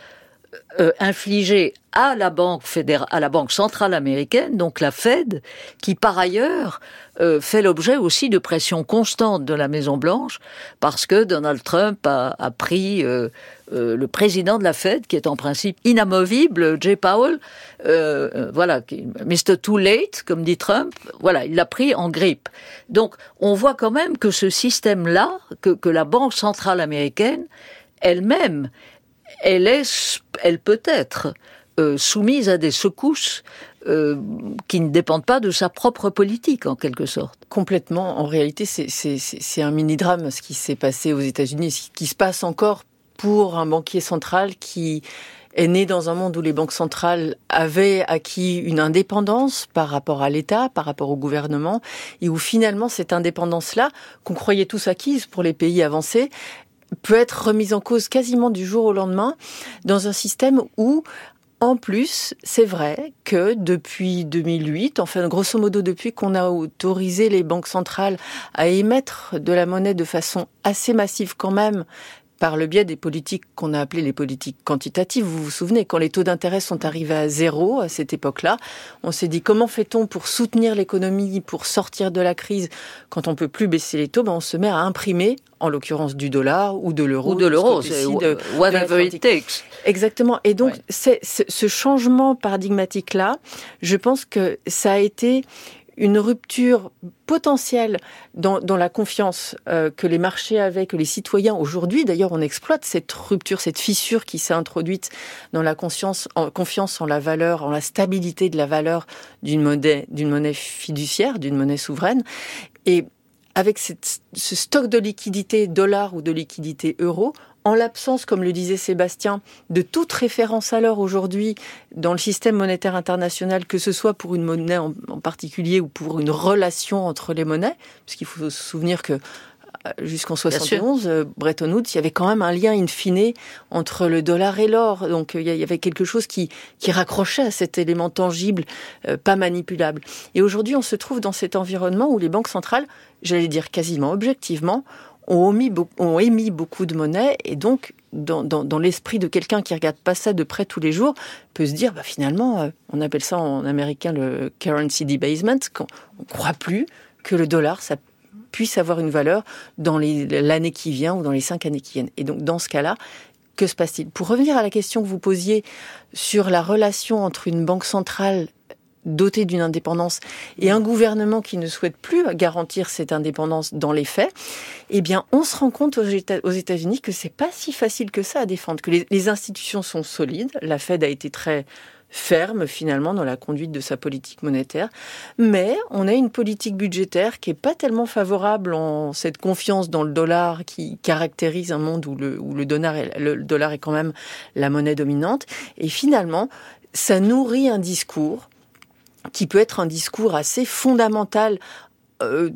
euh, infligé à la banque fédérale, à la banque centrale américaine, donc la Fed, qui par ailleurs euh, fait l'objet aussi de pressions constantes de la Maison Blanche, parce que Donald Trump a, a pris euh, euh, le président de la Fed, qui est en principe inamovible, Jay Powell, euh, euh, voilà, mister Too Late, comme dit Trump, voilà, il l'a pris en grippe. Donc, on voit quand même que ce système-là, que, que la Banque centrale américaine, elle-même, elle est, elle peut être euh, soumise à des secousses euh, qui ne dépendent pas de sa propre politique, en quelque sorte. Complètement. En réalité, c'est, c'est, c'est un mini-drame, ce qui s'est passé aux États-Unis, ce qui se passe encore pour un banquier central qui est né dans un monde où les banques centrales avaient acquis une indépendance par rapport à l'État, par rapport au gouvernement, et où finalement cette indépendance-là, qu'on croyait tous acquise pour les pays avancés, peut être remise en cause quasiment du jour au lendemain dans un système où, en plus, c'est vrai que depuis deux mille huit, enfin grosso modo depuis qu'on a autorisé les banques centrales à émettre de la monnaie de façon assez massive quand même, par le biais des politiques qu'on a appelées les politiques quantitatives. Vous vous souvenez, quand les taux d'intérêt sont arrivés à zéro à cette époque-là, on s'est dit comment fait-on pour soutenir l'économie, pour sortir de la crise quand on peut plus baisser les taux? Ben on se met à imprimer, en l'occurrence du dollar ou de l'euro. Ou de l'euro, c'est de, whatever it takes. Exactement. Et donc, ouais. c'est, ce changement paradigmatique-là, je pense que ça a été une rupture potentielle dans, dans la confiance euh, que les marchés avaient, que les citoyens aujourd'hui, d'ailleurs on exploite cette rupture, cette fissure qui s'est introduite dans la conscience, en, confiance en la valeur, en la stabilité de la valeur d'une monnaie, d'une monnaie fiduciaire, d'une monnaie souveraine. Et avec cette, ce stock de liquidité dollar ou de liquidité euro, en l'absence, comme le disait Sébastien, de toute référence à l'or aujourd'hui dans le système monétaire international, que ce soit pour une monnaie en, en particulier ou pour une relation entre les monnaies, puisqu'il faut se souvenir que jusqu'en soixante et onze, Bretton Woods, il y avait quand même un lien in fine entre le dollar et l'or. Donc il y avait quelque chose qui, qui raccrochait à cet élément tangible, euh, pas manipulable. Et aujourd'hui, on se trouve dans cet environnement où les banques centrales, j'allais dire quasiment objectivement, ont émis, ont émis beaucoup de monnaie, et donc dans, dans, dans l'esprit de quelqu'un qui regarde pas ça de près tous les jours, peut se dire bah finalement, euh, on appelle ça en américain le currency debasement, qu'on on croit plus que le dollar ça puisse avoir une valeur dans les, l'année qui vient ou dans les cinq années qui viennent. Et donc dans ce cas-là, que se passe-t-il? Pour revenir à la question que vous posiez sur la relation entre une banque centrale doté d'une indépendance et un gouvernement qui ne souhaite plus garantir cette indépendance dans les faits, eh bien, on se rend compte aux États-Unis que c'est pas si facile que ça à défendre, que les, les institutions sont solides. La Fed a été très ferme, finalement, dans la conduite de sa politique monétaire. Mais on a une politique budgétaire qui est pas tellement favorable en cette confiance dans le dollar qui caractérise un monde où le, où le dollar est, le dollar est quand même la monnaie dominante. Et finalement, ça nourrit un discours qui peut être un discours assez fondamental euh,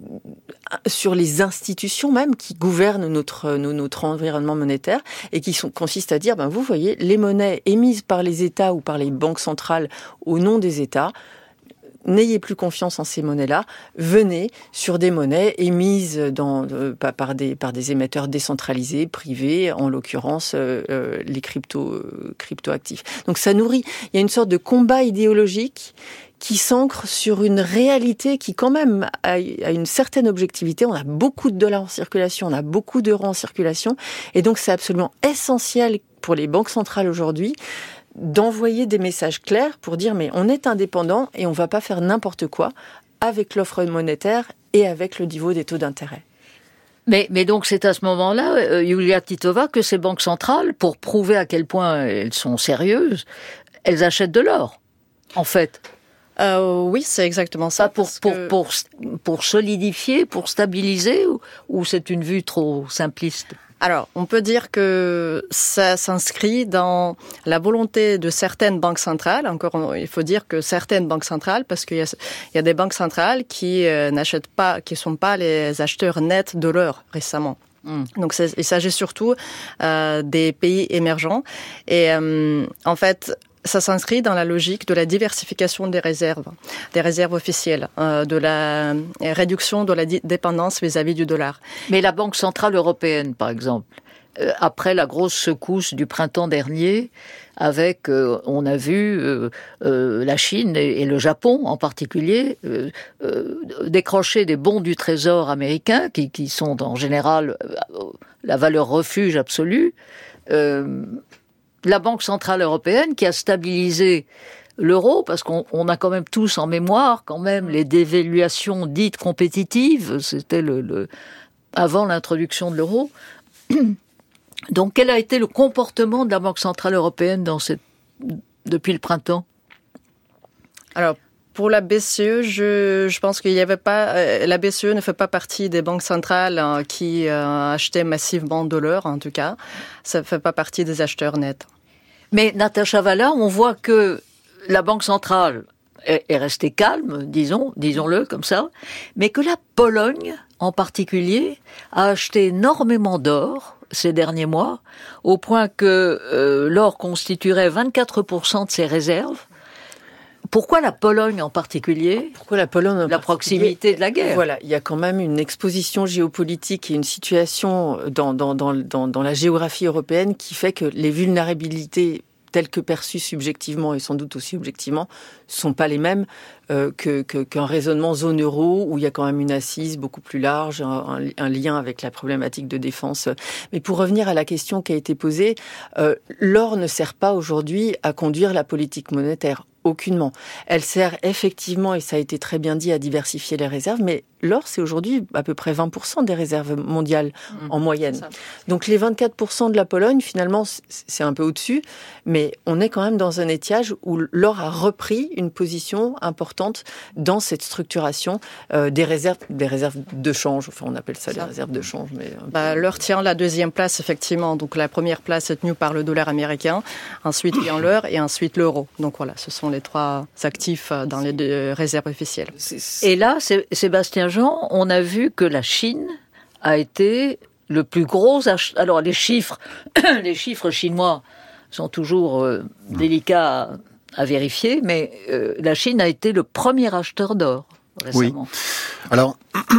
sur les institutions même qui gouvernent notre, notre environnement monétaire et qui sont, consiste à dire, ben vous voyez, les monnaies émises par les États ou par les banques centrales au nom des États, n'ayez plus confiance en ces monnaies-là, venez sur des monnaies émises dans, euh, par, des, par des émetteurs décentralisés, privés, en l'occurrence euh, euh, les crypto, euh, crypto-actifs. Donc ça nourrit, il y a une sorte de combat idéologique qui s'ancre sur une réalité qui quand même a une certaine objectivité. On a beaucoup de dollars en circulation, on a beaucoup d'euros en circulation, et donc c'est absolument essentiel pour les banques centrales aujourd'hui d'envoyer des messages clairs pour dire mais on est indépendant et on va pas faire n'importe quoi avec l'offre monétaire et avec le niveau des taux d'intérêt. Mais, mais donc c'est à ce moment-là, euh, Yulia Titova, que ces banques centrales, pour prouver à quel point elles sont sérieuses, elles achètent de l'or, en fait. Euh, oui, c'est exactement ça. Pas pour, pour, que... pour, pour solidifier, pour stabiliser, ou, ou c'est une vue trop simpliste? Alors, on peut dire que ça s'inscrit dans la volonté de certaines banques centrales. Encore, il faut dire que certaines banques centrales, parce qu'il y a, il y a des banques centrales qui euh, n'achètent pas, qui sont pas les acheteurs nets de l'or récemment. Mmh. Donc, c'est, il s'agit surtout euh, des pays émergents. Et euh, en fait, ça s'inscrit dans la logique de la diversification des réserves, des réserves officielles, euh, de la réduction de la dépendance vis-à-vis du dollar. Mais la Banque centrale européenne, par exemple, euh, après la grosse secousse du printemps dernier, avec, euh, on a vu euh, euh, la Chine et, et le Japon en particulier euh, euh, décrocher des bons du Trésor américains qui, qui sont en général euh, la valeur refuge absolue. Euh, la Banque centrale européenne qui a stabilisé l'euro, parce qu'on on a quand même tous en mémoire quand même les dévaluations dites compétitives, c'était le, le avant l'introduction de l'euro. Donc, quel a été le comportement de la Banque centrale européenne dans cette, depuis le printemps ? Alors, pour la B C E, je, je pense qu'il y avait pas. Euh, la B C E ne fait pas partie des banques centrales euh, qui euh, achetaient massivement de l'or, en tout cas. Ça ne fait pas partie des acheteurs nets. Mais Natacha Valla, on voit que la Banque centrale est, est restée calme, disons, disons-le comme ça, mais que la Pologne, en particulier, a acheté énormément d'or ces derniers mois, au point que euh, l'or constituerait vingt-quatre pour cent de ses réserves. Pourquoi la Pologne en particulier ? Pourquoi la Pologne en La proximité de la guerre. Voilà, il y a quand même une exposition géopolitique et une situation dans, dans, dans, dans, dans la géographie européenne qui fait que les vulnérabilités telles que perçues subjectivement et sans doute aussi objectivement, ne sont pas les mêmes euh, que, que, qu'un raisonnement zone euro où il y a quand même une assise beaucoup plus large, un, un lien avec la problématique de défense. Mais pour revenir à la question qui a été posée, euh, l'or ne sert pas aujourd'hui à conduire la politique monétaire. Aucunement. Elle sert effectivement, et ça a été très bien dit, à diversifier les réserves, mais l'or, c'est aujourd'hui à peu près vingt pour cent des réserves mondiales mmh, en moyenne. Donc les vingt-quatre pour cent de la Pologne, finalement, c'est un peu au-dessus, mais on est quand même dans un étiage où l'or a repris une position importante dans cette structuration euh, des réserves, des réserves de change. Enfin, on appelle ça, ça. des réserves de change. Mais bah, l'or tient la deuxième place, effectivement. Donc la première place est tenue par le dollar américain, ensuite vient l'or et ensuite l'euro. Donc voilà, ce sont les trois actifs dans les deux réserves officielles. Et là, Sébastien Jean, on a vu que la Chine a été le plus gros acheteur. Alors les chiffres, les chiffres chinois sont toujours euh, délicats à, à vérifier, mais euh, la Chine a été le premier acheteur d'or récemment. Oui. Alors,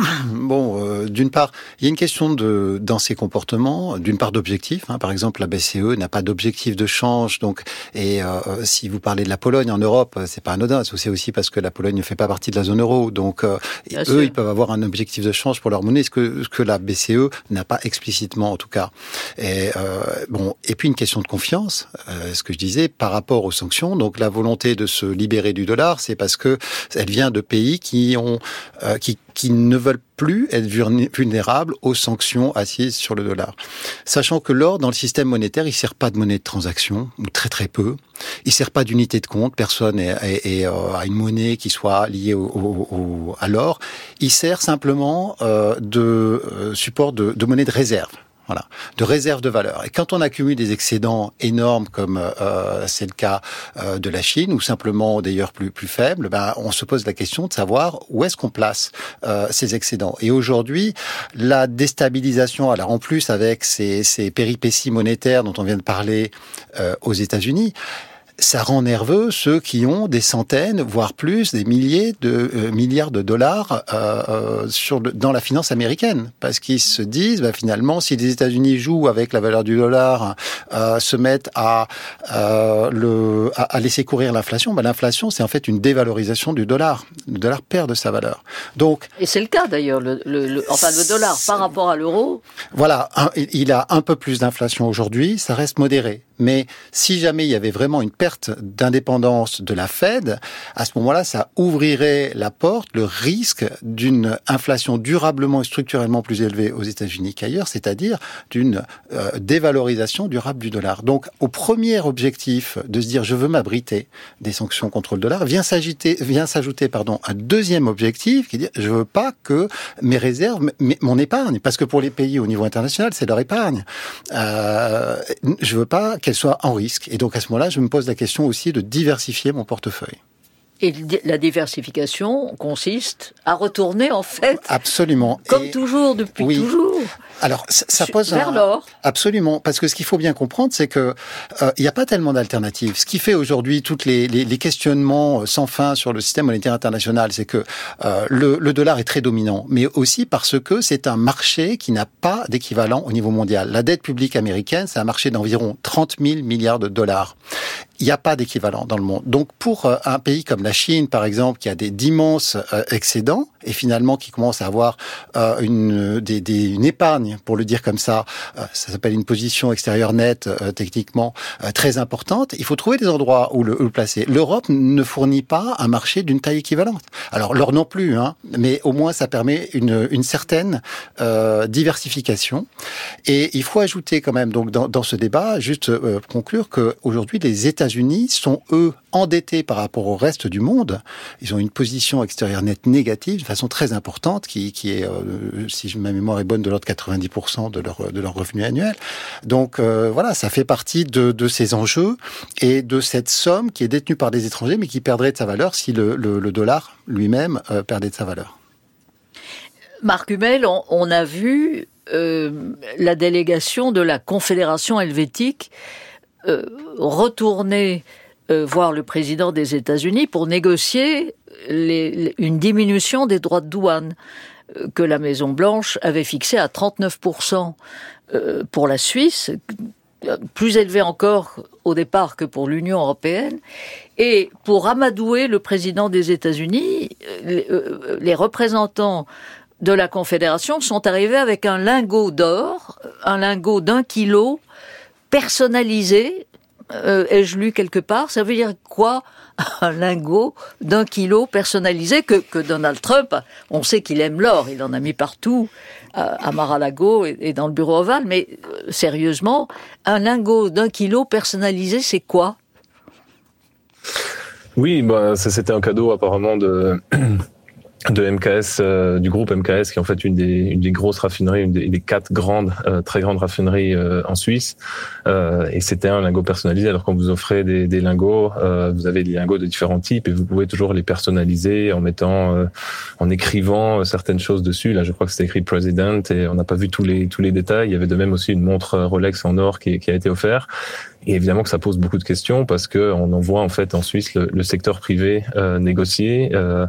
bon, euh, d'une part, il y a une question de dans ces comportements, d'une part d'objectifs. Hein, par exemple, la B C E n'a pas d'objectif de change, donc et euh, si vous parlez de la Pologne en Europe, c'est pas anodin. C'est aussi parce que la Pologne ne fait pas partie de la zone euro, donc euh, eux, sûr. Ils peuvent avoir un objectif de change pour leur monnaie, ce que ce que la B C E n'a pas explicitement, en tout cas. Et euh, bon, et puis une question de confiance. Euh, ce que je disais par rapport aux sanctions, donc la volonté de se libérer du dollar, c'est parce que elle vient de pays qui ont euh, qui qui ne veulent plus être vulnérables aux sanctions assises sur le dollar. Sachant que l'or, dans le système monétaire, il ne sert pas de monnaie de transaction, ou très très peu. Il ne sert pas d'unité de compte. Personne est, est, est, euh, a une monnaie qui soit liée au, au, au, à l'or. Il sert simplement euh, de euh, support de, de monnaie de réserve. Voilà, de réserve de valeur. Et quand on accumule des excédents énormes, comme euh, c'est le cas euh, de la Chine, ou simplement d'ailleurs plus plus faibles, ben on se pose la question de savoir où est-ce qu'on place euh, ces excédents. Et aujourd'hui, la déstabilisation, alors en plus avec ces, ces péripéties monétaires dont on vient de parler euh, aux États-Unis, ça rend nerveux ceux qui ont des centaines, voire plus, des milliers de euh, milliards de dollars euh, euh, sur le, dans la finance américaine, parce qu'ils se disent, bah, finalement, si les États-Unis jouent avec la valeur du dollar, euh, se mettent à, euh, le, à, à laisser courir l'inflation, bah, l'inflation, c'est en fait une dévalorisation du dollar. Le dollar perd de sa valeur. Donc, et c'est le cas d'ailleurs, le, le, le, enfin le dollar par rapport à l'euro. Voilà, un, il a un peu plus d'inflation aujourd'hui, ça reste modéré. Mais si jamais il y avait vraiment une perte d'indépendance de la Fed, à ce moment-là, ça ouvrirait la porte, le risque d'une inflation durablement et structurellement plus élevée aux États-Unis qu'ailleurs, c'est-à-dire d'une euh, dévalorisation durable du dollar. Donc, au premier objectif de se dire je veux m'abriter des sanctions contre le dollar, vient s'ajouter, vient s'ajouter, pardon, un deuxième objectif qui dit je veux pas que mes réserves, mes, mon épargne, parce que pour les pays au niveau international, c'est leur épargne, euh, je veux pas qu'elle soit en risque. Et donc, à ce moment-là, je me pose la question aussi de diversifier mon portefeuille. Et la diversification consiste à retourner, en fait, absolument, comme et toujours, depuis oui. toujours. Alors, ça, ça pose vers un... l'or. Absolument, parce que ce qu'il faut bien comprendre, c'est que il euh, n'y a pas tellement d'alternatives. Ce qui fait aujourd'hui toutes les, les, les questionnements sans fin sur le système monétaire international, c'est que euh, le, le dollar est très dominant, mais aussi parce que c'est un marché qui n'a pas d'équivalent au niveau mondial. La dette publique américaine, c'est un marché d'environ trente mille milliards de dollars. Il n'y a pas d'équivalent dans le monde. Donc, pour euh, un pays comme la Chine, par exemple, qui a des d'immenses euh, excédents et finalement qui commence à avoir euh, une, des, des, une épargne, pour le dire comme ça, euh, ça s'appelle une position extérieure nette, euh, techniquement euh, très importante. Il faut trouver des endroits où le, où le placer. L'Europe ne fournit pas un marché d'une taille équivalente. Alors, l'or non plus, hein, mais au moins ça permet une, une certaine euh, diversification. Et il faut ajouter quand même, donc, dans, dans ce débat, juste euh, conclure que aujourd'hui les États-Unis sont eux endettés par rapport au reste du monde. Ils ont une position extérieure nette négative de façon très importante, qui, qui est, euh, si ma mémoire est bonne, de l'ordre de quatre-vingt-dix pour cent de leur de leur revenu annuel. Donc euh, voilà, ça fait partie de, de ces enjeux et de cette somme qui est détenue par des étrangers, mais qui perdrait de sa valeur si le, le, le dollar lui-même euh, perdait de sa valeur. Marc Hummel, on, on a vu euh, la délégation de la Confédération helvétique euh, retourner euh, voir le président des États-Unis pour négocier les, les, une diminution des droits de douane euh, que la Maison-Blanche avait fixé à trente-neuf pour cent euh, pour la Suisse, plus élevé encore au départ que pour l'Union européenne. Et pour amadouer le président des États-Unis, les, euh, les représentants de la Confédération sont arrivés avec un lingot d'or, un lingot d'un kilo, personnalisé. Euh, ai-je lu quelque part? Ça veut dire quoi, un lingot d'un kilo personnalisé que, que Donald Trump, on sait qu'il aime l'or, il en a mis partout, à, à Mar-a-Lago et, et dans le bureau ovale, mais euh, sérieusement, un lingot d'un kilo personnalisé, c'est quoi? Oui, bah, ça c'était un cadeau apparemment de... de M K S, euh, du groupe M K S, qui est en fait une des, une des grosses raffineries, une des, des quatre grandes, euh, très grandes raffineries euh, en Suisse. Euh, et c'était un lingot personnalisé. Alors quand vous offrez des, des lingots, euh, vous avez des lingots de différents types et vous pouvez toujours les personnaliser en mettant, euh, en écrivant certaines choses dessus. Là, je crois que c'était écrit President et on n'a pas vu tous les tous les détails. Il y avait de même aussi une montre Rolex en or qui, qui a été offerte. Et évidemment que ça pose beaucoup de questions parce que on en voit en fait en Suisse le, le secteur privé euh, négocier. Euh,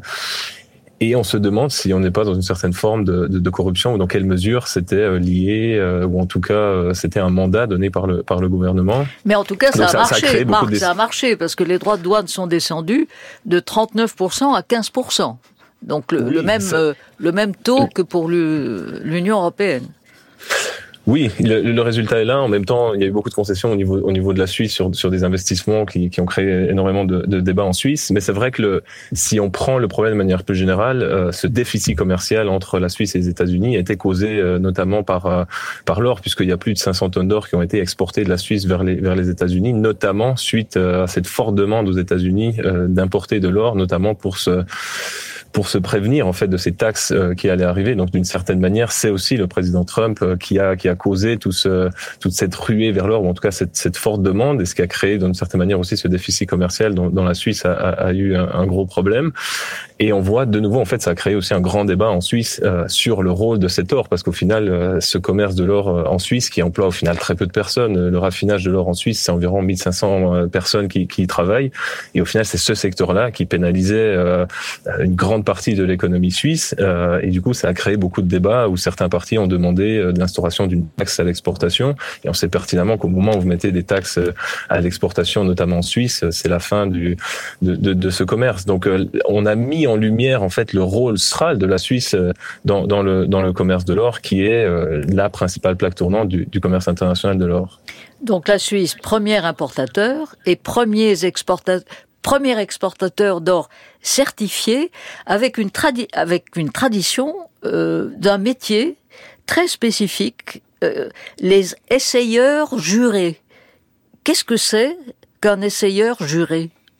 Et on se demande si on n'est pas dans une certaine forme de, de, de corruption ou dans quelle mesure c'était lié, euh, ou en tout cas euh, c'était un mandat donné par le par le gouvernement. Mais en tout cas, ça Donc a ça, marché, ça a Marc, des... ça a marché, parce que les droits de douane sont descendus de trente-neuf pour cent à quinze pour cent. Donc le, oui, le même ça... euh, le même taux que pour le, l'Union européenne. Oui, le, le résultat est là. En même temps, il y a eu beaucoup de concessions au niveau au niveau de la Suisse sur sur des investissements qui qui ont créé énormément de, de débats en Suisse. Mais c'est vrai que le si on prend le problème de manière plus générale, euh, ce déficit commercial entre la Suisse et les États-Unis a été causé euh, notamment par euh, par l'or, puisqu'il y a plus de cinq cents tonnes d'or qui ont été exportées de la Suisse vers les vers les États-Unis, notamment suite euh, à cette forte demande aux États-Unis euh, d'importer de l'or, notamment pour se pour se prévenir en fait de ces taxes euh, qui allaient arriver. Donc d'une certaine manière, c'est aussi le président Trump euh, qui a qui a causé tout ce toute cette ruée vers l'or, ou en tout cas cette cette forte demande, et ce qui a créé d'une certaine manière aussi ce déficit commercial dont, dont la Suisse a, a, a eu un, un gros problème. Et on voit de nouveau en fait ça a créé aussi un grand débat en Suisse euh, sur le rôle de cet or, parce qu'au final euh, ce commerce de l'or euh, en Suisse qui emploie au final très peu de personnes, le raffinage de l'or en Suisse c'est environ mille cinq cents euh, personnes qui qui y travaillent, et au final c'est ce secteur-là qui pénalisait euh, une grande partie de l'économie suisse, euh, et du coup ça a créé beaucoup de débats où certains partis ont demandé euh, de l'instauration d'une taxe à l'exportation, et on sait pertinemment qu'au moment où vous mettez des taxes à l'exportation, notamment en Suisse, c'est la fin du de, de, de ce commerce. Donc euh, on a mis en lumière en fait le rôle central de la Suisse dans, dans le dans le commerce de l'or, qui est euh, la principale plaque tournante du, du commerce international de l'or. Donc la Suisse, premier importateur et premier exportateur. Premier exportateur d'or certifié, avec une, tradi- avec une tradition euh, d'un métier très spécifique, euh, les essayeurs jurés. Qu'est-ce que c'est qu'un essayeur juré ?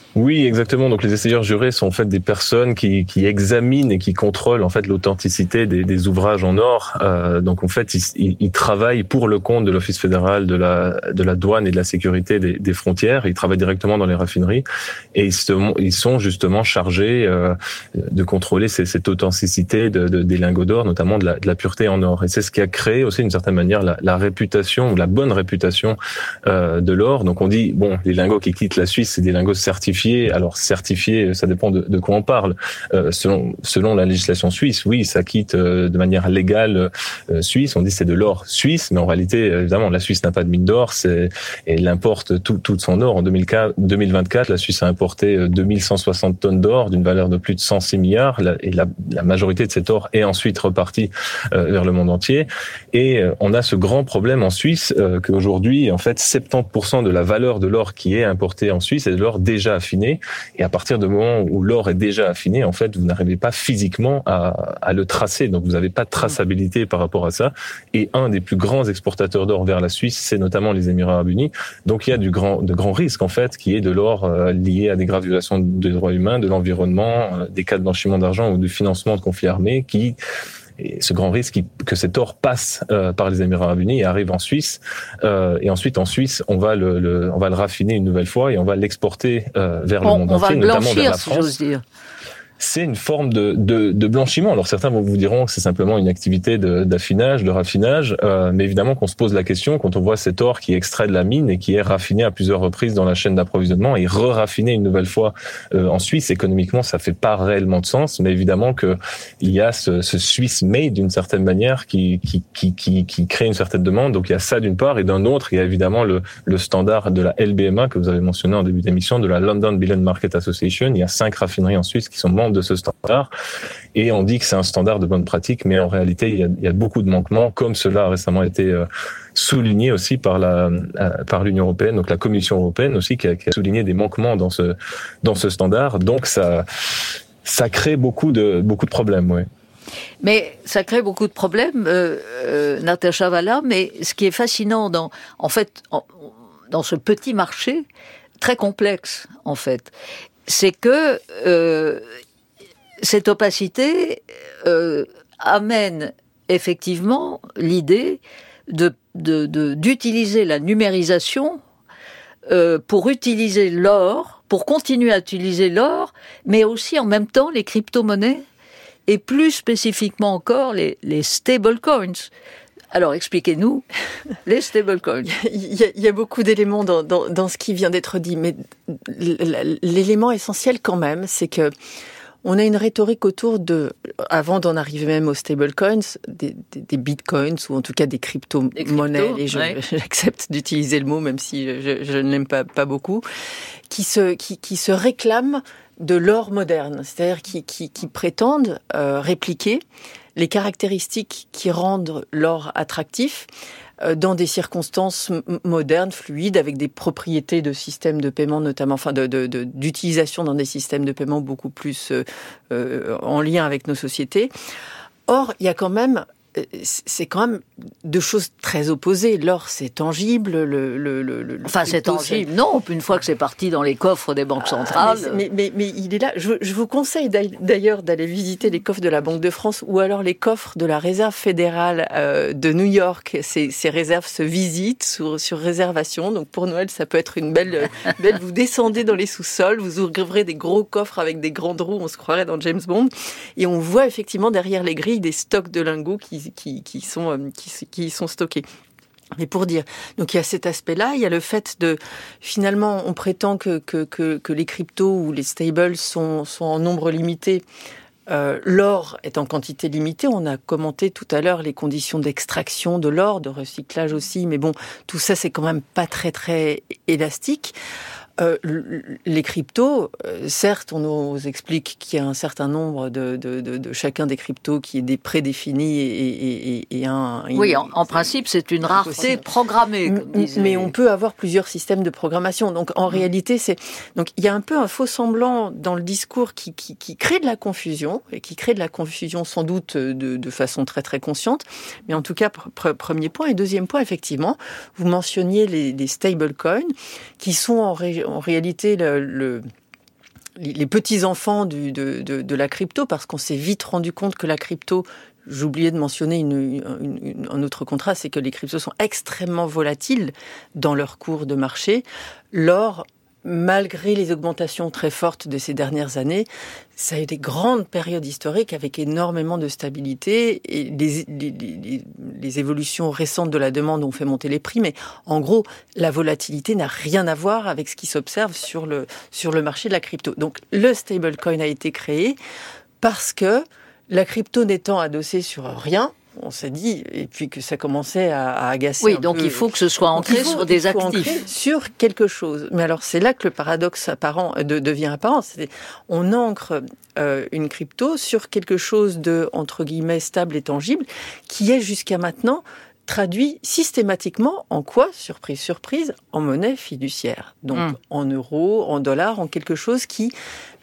Oui, exactement. Donc les essayeurs jurés sont en fait des personnes qui, qui examinent et qui contrôlent en fait l'authenticité des, des ouvrages en or. Euh, donc en fait, ils, ils travaillent pour le compte de l'Office fédéral de la, de la douane et de la sécurité des, des frontières. Ils travaillent directement dans les raffineries et ils, se, ils sont justement chargés euh, de contrôler ces, cette authenticité de, de, des lingots d'or, notamment de la, de la pureté en or. Et c'est ce qui a créé aussi d'une certaine manière la, la réputation ou la bonne réputation euh, de l'or. Donc on dit bon, les lingots qui quittent la Suisse, c'est des lingots certifiés. Alors certifié, ça dépend de, de quoi on parle. Euh, selon selon la législation suisse, oui, ça quitte euh, de manière légale euh, suisse. On dit c'est de l'or suisse, mais en réalité, évidemment, la Suisse n'a pas de mine d'or. C'est, et elle importe tout tout son or. En deux mille vingt-quatre, la Suisse a importé deux mille cent soixante tonnes d'or d'une valeur de plus de cent six milliards. La, et la, la majorité de cet or est ensuite repartie euh, vers le monde entier. Et euh, on a ce grand problème en Suisse euh, qu'aujourd'hui, en fait, soixante-dix pour cent de la valeur de l'or qui est importé en Suisse est de l'or déjà affiné. Et à partir du moment où l'or est déjà affiné, en fait, vous n'arrivez pas physiquement à, à le tracer. Donc, vous n'avez pas de traçabilité par rapport à ça. Et un des plus grands exportateurs d'or vers la Suisse, c'est notamment les Émirats arabes unis. Donc, il y a du grand, de grands risques, en fait, qui est de l'or euh, lié à des graves violations des droits humains, de l'environnement, euh, des cas de blanchiment d'argent ou de financement de conflits armés qui... Et ce grand risque que cet or passe euh, par les Émirats arabes unis et arrive en Suisse. Euh, et ensuite, en Suisse, on va le, le, on va le raffiner une nouvelle fois et on va l'exporter euh, vers on, le monde on entier, va notamment vers la si France. J'ose dire. C'est une forme de, de, de blanchiment. Alors certains vous diront que c'est simplement une activité de, d'affinage, de raffinage, euh, mais évidemment qu'on se pose la question quand on voit cet or qui est extrait de la mine et qui est raffiné à plusieurs reprises dans la chaîne d'approvisionnement et re-raffiné une nouvelle fois euh, en Suisse. Économiquement, ça fait pas réellement de sens, mais évidemment que il y a ce, ce Swiss made d'une certaine manière qui, qui qui qui qui crée une certaine demande. Donc il y a ça d'une part et d'un autre, il y a évidemment le, le standard de la L B M A que vous avez mentionné en début d'émission, de la London Bull and Market Association. Il y a cinq raffineries en Suisse qui sont membres de ce standard et on dit que c'est un standard de bonne pratique, mais en réalité il y a, il y a beaucoup de manquements, comme cela a récemment été euh, souligné aussi par la euh, par l'Union européenne, donc la Commission européenne aussi qui a, qui a souligné des manquements dans ce dans ce standard. Donc ça ça crée beaucoup de beaucoup de problèmes, ouais. Mais ça crée beaucoup de problèmes, euh, euh, Natacha Valla. Mais ce qui est fascinant dans en fait en, dans ce petit marché très complexe en fait, c'est que euh, cette opacité euh, amène effectivement l'idée de, de, de, d'utiliser la numérisation euh, pour utiliser l'or, pour continuer à utiliser l'or, mais aussi en même temps les crypto-monnaies et plus spécifiquement encore les, les stablecoins. Alors, expliquez-nous les stablecoins. Il y, a, il y a beaucoup d'éléments dans, dans, dans ce qui vient d'être dit, mais l'élément essentiel quand même, c'est que on a une rhétorique autour de, avant d'en arriver même aux stablecoins, des, des, des bitcoins ou en tout cas des crypto-monnaies, crypto, et je, ouais. j'accepte d'utiliser le mot même si je, je ne l'aime pas, pas beaucoup, qui se, qui, qui se réclament de l'or moderne, c'est-à-dire qui, qui, qui prétendent euh, répliquer les caractéristiques qui rendent l'or attractif euh, dans des circonstances m- modernes, fluides, avec des propriétés de systèmes de paiement, notamment, enfin, de, de, de, d'utilisation dans des systèmes de paiement beaucoup plus euh, euh, en lien avec nos sociétés. Or, il y a quand même c'est quand même deux choses très opposées. L'or, c'est tangible. Le, le, le, le enfin, c'est tangible. C'est... Non, une fois que c'est parti dans les coffres des banques centrales. Ah, mais, mais, mais, mais il est là. Je, je vous conseille d'ailleurs d'aller visiter les coffres de la Banque de France ou alors les coffres de la Réserve fédérale euh, de New York. Ces, ces réserves se visitent sur, sur réservation. Donc pour Noël, ça peut être une belle, belle. Vous descendez dans les sous-sols, vous ouvrez des gros coffres avec des grandes roues. On se croirait dans James Bond. Et on voit effectivement derrière les grilles des stocks de lingots qui Qui, qui, sont, qui, qui sont stockés. Mais pour dire, donc il y a cet aspect-là, il y a le fait de, finalement, on prétend que, que, que, que les cryptos ou les stables sont, sont en nombre limité. Euh, l'or est en quantité limitée. On a commenté tout à l'heure les conditions d'extraction de l'or, de recyclage aussi. Mais bon, tout ça, c'est quand même pas très, très élastique. Euh, les cryptos, euh, certes, on nous explique qu'il y a un certain nombre de, de, de, de chacun des cryptos qui est des prédéfinis et, et, et, et un... Oui, en, en principe, c'est une rareté possible. Programmée. Comme disait... Mais on peut avoir plusieurs systèmes de programmation. Donc, en mmh. réalité, c'est... Donc, il y a un peu un faux semblant dans le discours qui, qui, qui crée de la confusion, et qui crée de la confusion sans doute de, de façon très, très consciente. Mais en tout cas, pr- premier point. Et deuxième point, effectivement, vous mentionniez les, les stablecoins, qui sont en région en réalité, le, le, les, les petits-enfants du, de, de, de la crypto, parce qu'on s'est vite rendu compte que la crypto, j'oubliais de mentionner une, une, une, un autre contraste, c'est que les cryptos sont extrêmement volatiles dans leur cours de marché. L'or, malgré les augmentations très fortes de ces dernières années, ça a eu des grandes périodes historiques avec énormément de stabilité, et les, les, les, les évolutions récentes de la demande ont fait monter les prix, mais en gros, la volatilité n'a rien à voir avec ce qui s'observe sur le, sur le marché de la crypto. Donc, le stablecoin a été créé parce que la crypto n'étant adossée sur rien, on s'est dit, et puis que ça commençait à, à agacer oui, un donc peu. il faut que ce soit ancré sur des actifs. Sur quelque chose. Mais alors, c'est là que le paradoxe apparent de, devient apparent. C'est, on ancre euh, une crypto sur quelque chose de, entre guillemets, stable et tangible, qui est jusqu'à maintenant traduit systématiquement en quoi, surprise, surprise, en monnaie fiduciaire. Donc mmh. en euros, en dollars, en quelque chose qui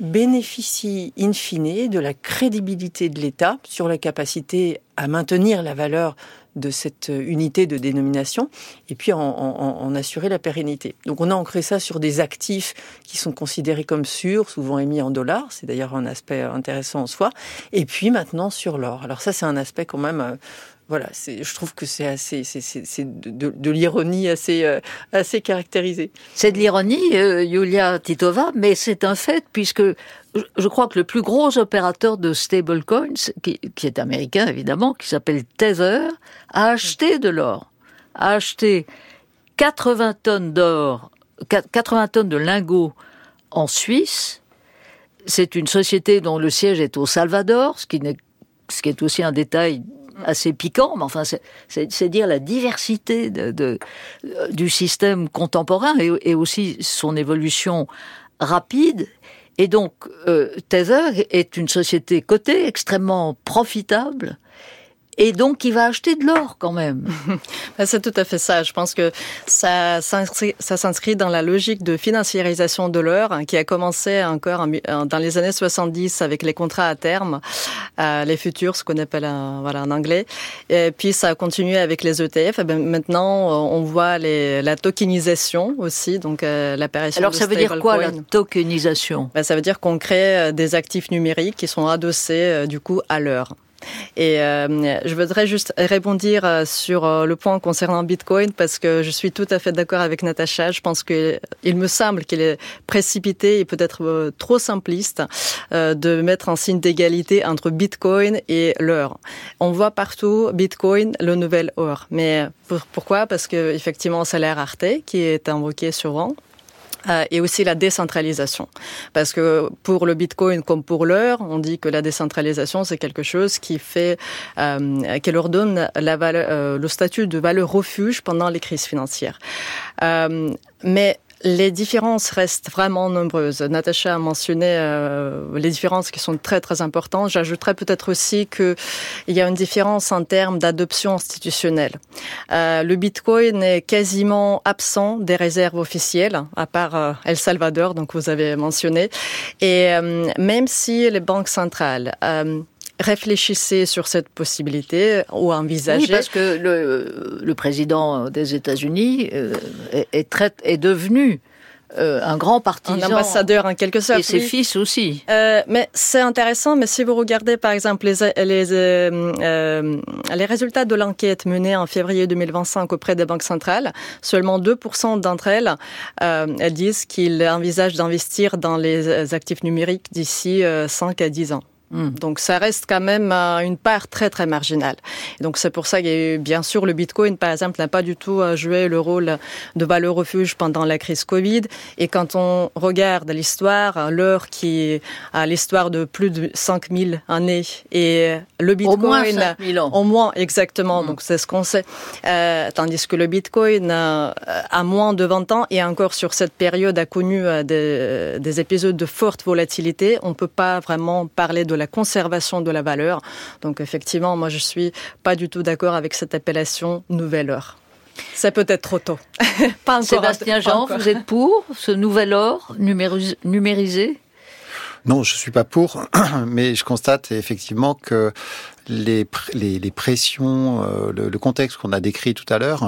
bénéficie in fine de la crédibilité de l'État sur la capacité à maintenir la valeur de cette unité de dénomination et puis en, en, en assurer la pérennité. Donc on a ancré ça sur des actifs qui sont considérés comme sûrs, souvent émis en dollars, c'est d'ailleurs un aspect intéressant en soi, et puis maintenant sur l'or. Alors ça c'est un aspect quand même... Euh, Voilà, c'est, je trouve que c'est assez, c'est, c'est, c'est de, de l'ironie assez, euh, assez caractérisée. C'est de l'ironie, euh, Yulia Titova, mais c'est un fait puisque je crois que le plus gros opérateur de stablecoins, qui, qui est américain évidemment, qui s'appelle Tether, a acheté de l'or, a acheté quatre-vingts tonnes d'or, quatre-vingts tonnes de lingots en Suisse. C'est une société dont le siège est au Salvador, ce qui, n'est, ce qui est aussi un détail assez piquant, mais enfin, c'est, c'est, c'est dire la diversité de, de, du système contemporain et, et aussi son évolution rapide. Et donc, euh, Tether est une société cotée, extrêmement profitable, et donc il va acheter de l'or quand même. C'est tout à fait ça. Je pense que ça s'inscrit, ça s'inscrit dans la logique de financiarisation de l'or hein, qui a commencé encore en, dans les années soixante-dix avec les contrats à terme, euh, les futurs, ce qu'on appelle un, voilà, en anglais. Et puis ça a continué avec les E T F. Et bien, maintenant, on voit les, la tokenisation aussi, donc euh, l'apparition. Alors de ça veut dire quoi la coin. tokenisation? Ben, ça veut dire qu'on crée des actifs numériques qui sont adossés euh, du coup à l'or. Et euh, je voudrais juste répondre sur le point concernant Bitcoin parce que je suis tout à fait d'accord avec Natacha. Je pense que il me semble qu'il est précipité et peut-être trop simpliste euh, de mettre un signe d'égalité entre Bitcoin et l'or. On voit partout Bitcoin, le nouvel or. Mais pour, pourquoi? Parce que effectivement, c'est la rareté qui est invoquée souvent. Euh, et aussi la décentralisation. Parce que pour le Bitcoin comme pour l'or, on dit que la décentralisation, c'est quelque chose qui fait, euh, qui leur donne la valeur, euh, le statut de valeur refuge pendant les crises financières. Euh, mais les différences restent vraiment nombreuses. Natacha a mentionné euh, les différences qui sont très très importantes. J'ajouterais peut-être aussi que il y a une différence en termes d'adoption institutionnelle. Euh, le Bitcoin est quasiment absent des réserves officielles, à part euh, El Salvador, donc vous avez mentionné. Et euh, même si les banques centrales euh, réfléchissez sur cette possibilité ou envisagez. Oui, parce que le, le président des États-Unis euh, est, est, très, est devenu euh, un grand partisan. Un ambassadeur en quelque sorte. Et ses oui. fils aussi. Euh, mais c'est intéressant, mais si vous regardez par exemple les, les, euh, euh, les résultats de l'enquête menée en février deux mille vingt-cinq auprès des banques centrales, seulement deux pour cent d'entre elles, euh, elles disent qu'ils envisagent d'investir dans les actifs numériques d'ici euh, cinq à dix ans. Mmh. Donc ça reste quand même une part très très marginale. Et donc c'est pour ça que bien sûr le Bitcoin par exemple n'a pas du tout joué le rôle de valeur refuge pendant la crise Covid. Et quand on regarde l'histoire, l'or qui a l'histoire de plus de cinq mille années et le Bitcoin au moins cinq mille ans. Au moins exactement. Mmh. Donc c'est ce qu'on sait. Euh, tandis que le Bitcoin a, a moins de vingt ans et encore sur cette période a connu des, des épisodes de forte volatilité. On peut pas vraiment parler de la conservation de la valeur. Donc effectivement, moi je suis pas du tout d'accord avec cette appellation nouvel or. C'est peut-être trop tôt. Pas encore. Sébastien Jean, encore. Vous êtes pour ce nouvel or numéris- numérisé? Non, je suis pas pour, mais je constate effectivement que les, les, les pressions, euh, le, le contexte qu'on a décrit tout à l'heure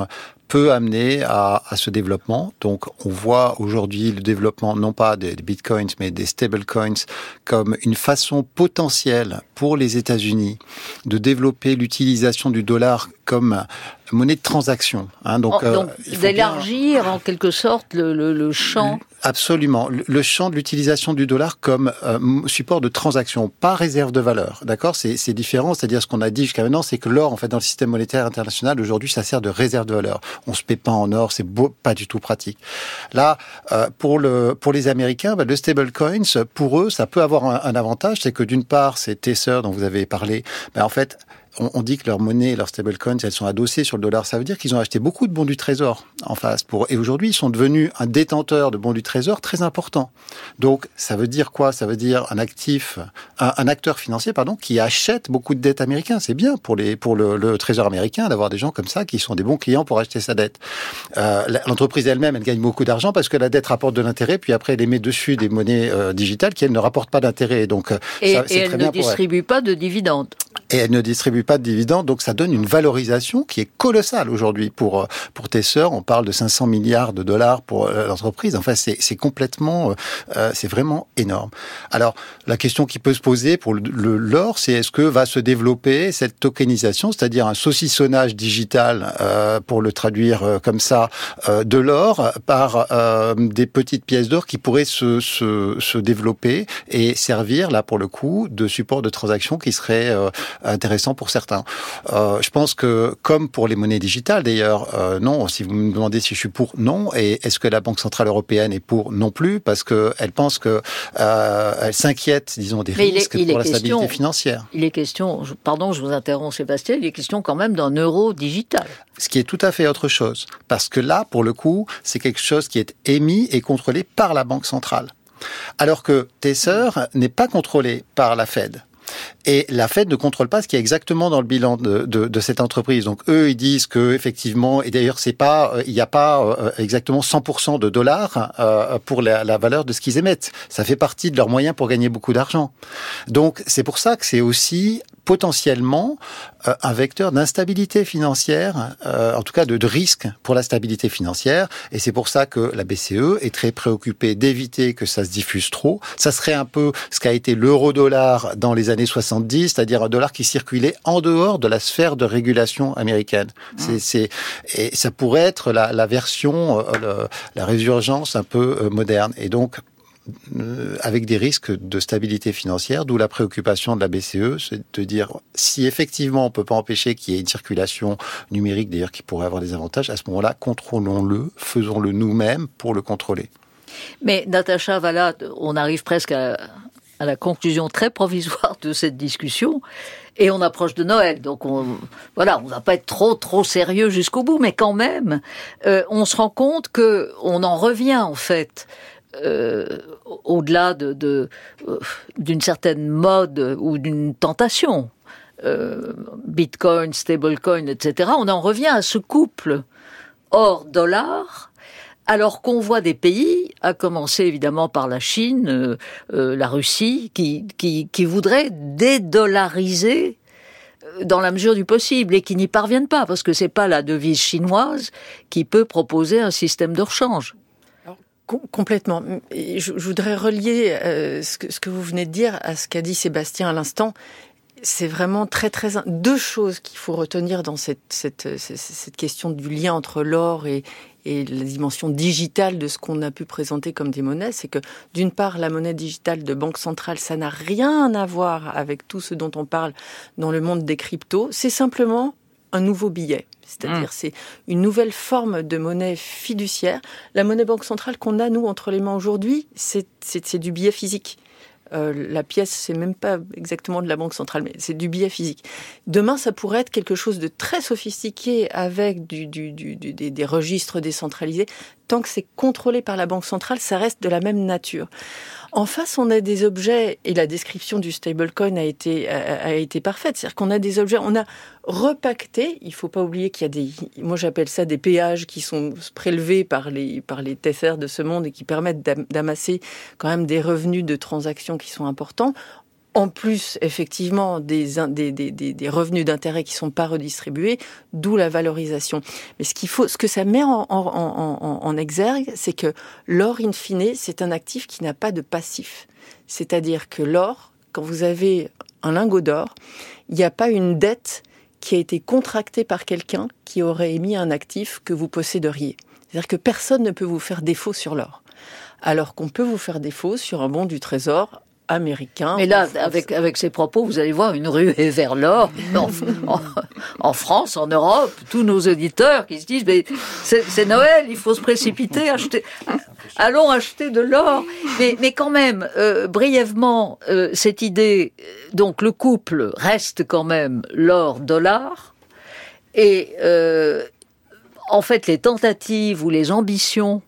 peut amener à, à ce développement. Donc, on voit aujourd'hui le développement non pas des, des bitcoins, mais des stablecoins comme une façon potentielle pour les États-Unis de développer l'utilisation du dollar comme monnaie de transaction. Hein, donc, oh, donc euh, d'élargir bien... en quelque sorte le, le, le champ. Absolument. Le, le champ de l'utilisation du dollar comme euh, support de transaction, pas réserve de valeur. D'accord ? C'est, c'est différent. C'est-à-dire ce qu'on a dit jusqu'à maintenant, c'est que l'or, en fait, dans le système monétaire international, aujourd'hui, ça sert de réserve de valeur. On se paie pas en or, c'est beau, pas du tout pratique. Là, euh, pour le pour les Américains, bah, le stablecoins, pour eux, ça peut avoir un, un avantage, c'est que d'une part, ces Tether dont vous avez parlé, bah, en fait, on dit que leur monnaie, leurs stablecoins, elles sont adossées sur le dollar. Ça veut dire qu'ils ont acheté beaucoup de bons du trésor en face. Pour... Et aujourd'hui, ils sont devenus un détenteur de bons du trésor très important. Donc, ça veut dire quoi ? Ça veut dire un actif, un, un acteur financier, pardon, qui achète beaucoup de dettes américaines. C'est bien pour les pour le, le trésor américain d'avoir des gens comme ça qui sont des bons clients pour acheter sa dette. Euh, l'entreprise elle-même, elle gagne beaucoup d'argent parce que la dette rapporte de l'intérêt, puis après, elle émet dessus des monnaies euh, digitales qui, elles, ne rapportent pas d'intérêt. Donc, et, ça, et c'est elle très ne bien pour distribue elle. pas de dividendes. Et elle ne distribue pas de dividendes, donc ça donne une valorisation qui est colossale aujourd'hui pour pour Tether. On parle de cinq cents milliards de dollars pour l'entreprise. Enfin, c'est c'est complètement, euh, c'est vraiment énorme. Alors, la question qui peut se poser pour le, le l'or, c'est est-ce que va se développer cette tokenisation, c'est-à-dire un saucissonnage digital, euh, pour le traduire euh, comme ça, euh, de l'or par euh, des petites pièces d'or qui pourraient se, se se développer et servir là pour le coup de support de transaction qui serait euh, intéressant pour certains. Euh, je pense que, comme pour les monnaies digitales d'ailleurs, euh, non, si vous me demandez si je suis pour, non, et est-ce que la Banque Centrale Européenne est pour, non plus, parce qu'elle pense que, euh, elle s'inquiète, disons, des Mais risques il est, il pour la question, stabilité financière. Il est question, pardon, je vous interromps Sébastien, il est question quand même d'un euro digital. Ce qui est tout à fait autre chose, parce que là, pour le coup, c'est quelque chose qui est émis et contrôlé par la Banque Centrale. Alors que Tether n'est pas contrôlé par la Fed. Et la Fed ne contrôle pas ce qui est exactement dans le bilan de, de, de cette entreprise. Donc eux, ils disent que effectivement, et d'ailleurs c'est pas, il n'y a pas exactement cent pour cent de dollars euh, pour la, la valeur de ce qu'ils émettent. Ça fait partie de leurs moyens pour gagner beaucoup d'argent. Donc c'est pour ça que c'est aussi potentiellement euh, un vecteur d'instabilité financière, euh, en tout cas de, de risque pour la stabilité financière. Et c'est pour ça que la B C E est très préoccupée d'éviter que ça se diffuse trop. Ça serait un peu ce qu'a été l'euro-dollar dans les années soixante-dix, c'est-à-dire un dollar qui circulait en dehors de la sphère de régulation américaine. Mmh. C'est, c'est, et ça pourrait être la, la version, euh, le, la résurgence un peu euh, moderne. Et donc, avec des risques de stabilité financière, d'où la préoccupation de la B C E, c'est de dire si effectivement on peut pas empêcher qu'il y ait une circulation numérique, d'ailleurs qui pourrait avoir des avantages, à ce moment-là, contrôlons-le, faisons-le nous-mêmes pour le contrôler. Mais Natacha, voilà, on arrive presque à, à la conclusion très provisoire de cette discussion, et on approche de Noël, donc on, voilà, on va pas être trop trop sérieux jusqu'au bout, mais quand même, euh, on se rend compte que on en revient en fait. Euh, au-delà de, de, euh, d'une certaine mode ou d'une tentation, euh, Bitcoin, stablecoin, et cetera, on en revient à ce couple or-dollar, alors qu'on voit des pays, à commencer évidemment par la Chine, euh, euh, la Russie, qui, qui, qui voudraient dédollariser dans la mesure du possible et qui n'y parviennent pas, parce que c'est pas la devise chinoise qui peut proposer un système de rechange. Complètement. Et je, je voudrais relier euh, ce, que, ce que vous venez de dire à ce qu'a dit Sébastien à l'instant. C'est vraiment très, très... Deux choses qu'il faut retenir dans cette, cette, cette, cette question du lien entre l'or et, et la dimension digitale de ce qu'on a pu présenter comme des monnaies. C'est que, d'une part, la monnaie digitale de banque centrale, ça n'a rien à voir avec tout ce dont on parle dans le monde des cryptos. C'est simplement un nouveau billet. C'est-à-dire, mmh. c'est une nouvelle forme de monnaie fiduciaire. La monnaie banque centrale qu'on a, nous, entre les mains aujourd'hui, c'est, c'est, c'est du billet physique. Euh, la pièce, c'est même pas exactement de la banque centrale, mais c'est du billet physique. Demain, ça pourrait être quelque chose de très sophistiqué avec du, du, du, du, des, des registres décentralisés. Tant que c'est contrôlé par la banque centrale, ça reste de la même nature. En face, on a des objets, et la description du stablecoin a été, a, a été parfaite. C'est-à-dire qu'on a des objets, on a repacté, il faut pas oublier qu'il y a des, moi j'appelle ça des péages qui sont prélevés par les, par les Tether de ce monde et qui permettent d'amasser quand même des revenus de transactions qui sont importants. En plus, effectivement, des, des, des, des revenus d'intérêt qui sont pas redistribués, d'où la valorisation. Mais ce qu'il faut, ce que ça met en, en, en, en exergue, c'est que l'or, in fine, c'est un actif qui n'a pas de passif. C'est-à-dire que l'or, quand vous avez un lingot d'or, il n'y a pas une dette qui a été contractée par quelqu'un qui aurait émis un actif que vous posséderiez. C'est-à-dire que personne ne peut vous faire défaut sur l'or. Alors qu'on peut vous faire défaut sur un bon du Trésor américain. Mais là, avec, avec ces propos, vous allez voir une ruée vers l'or en, en, en France, en Europe, tous nos auditeurs qui se disent mais c'est, c'est Noël, il faut se précipiter, acheter, allons acheter de l'or. Mais, mais quand même, euh, brièvement, euh, cette idée, donc le couple reste quand même l'or-dollar, et euh, en fait les tentatives ou les ambitions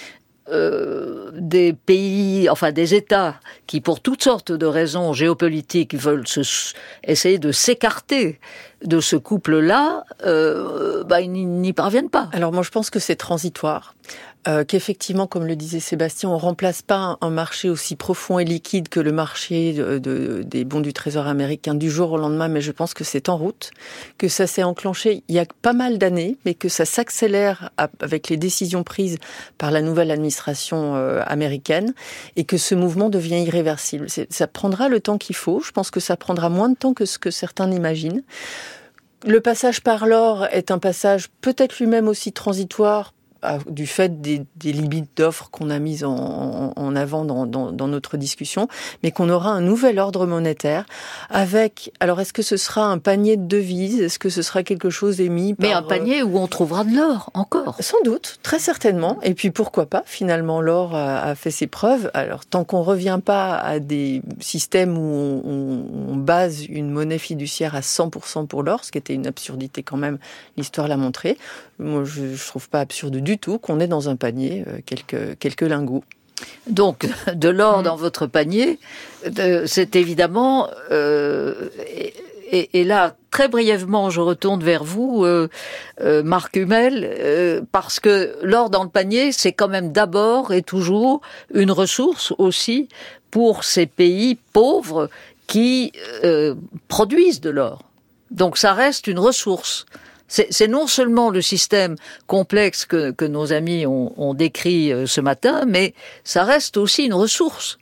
Euh, des pays, enfin des États qui, pour toutes sortes de raisons géopolitiques, veulent se, essayer de s'écarter de ce couple-là, euh, bah, ils n'y parviennent pas. Alors moi, je pense que c'est transitoire. Euh, qu'effectivement, comme le disait Sébastien, on remplace pas un marché aussi profond et liquide que le marché de, de, des bons du Trésor américain du jour au lendemain, mais je pense que c'est en route, que ça s'est enclenché il y a pas mal d'années, mais que ça s'accélère avec les décisions prises par la nouvelle administration euh, américaine, et que ce mouvement devient irréversible. C'est, ça prendra le temps qu'il faut, je pense que ça prendra moins de temps que ce que certains n'imaginent. Le passage par l'or est un passage peut-être lui-même aussi transitoire, du fait des, des limites d'offres qu'on a mises en, en avant dans, dans, dans notre discussion, mais qu'on aura un nouvel ordre monétaire avec, alors est-ce que ce sera un panier de devises, est-ce que ce sera quelque chose émis par... Mais un panier où on trouvera de l'or, encore. Sans doute, très certainement, et puis pourquoi pas, finalement l'or a, a fait ses preuves, alors tant qu'on revient pas à des systèmes où on, on, on base une monnaie fiduciaire à cent pour cent pour l'or, ce qui était une absurdité quand même, l'histoire l'a montré, moi je, je trouve pas absurde du tout qu'on ait dans un panier euh, quelques, quelques lingots. Donc, de l'or dans votre panier, euh, c'est évidemment... Euh, et, et, et là, très brièvement, je retourne vers vous, euh, euh, Marc Hummel, euh, parce que l'or dans le panier, c'est quand même d'abord et toujours une ressource aussi pour ces pays pauvres qui euh, produisent de l'or. Donc ça reste une ressource. C'est, c'est non seulement le système complexe que, que nos amis ont, ont décrit ce matin, mais ça reste aussi une ressource.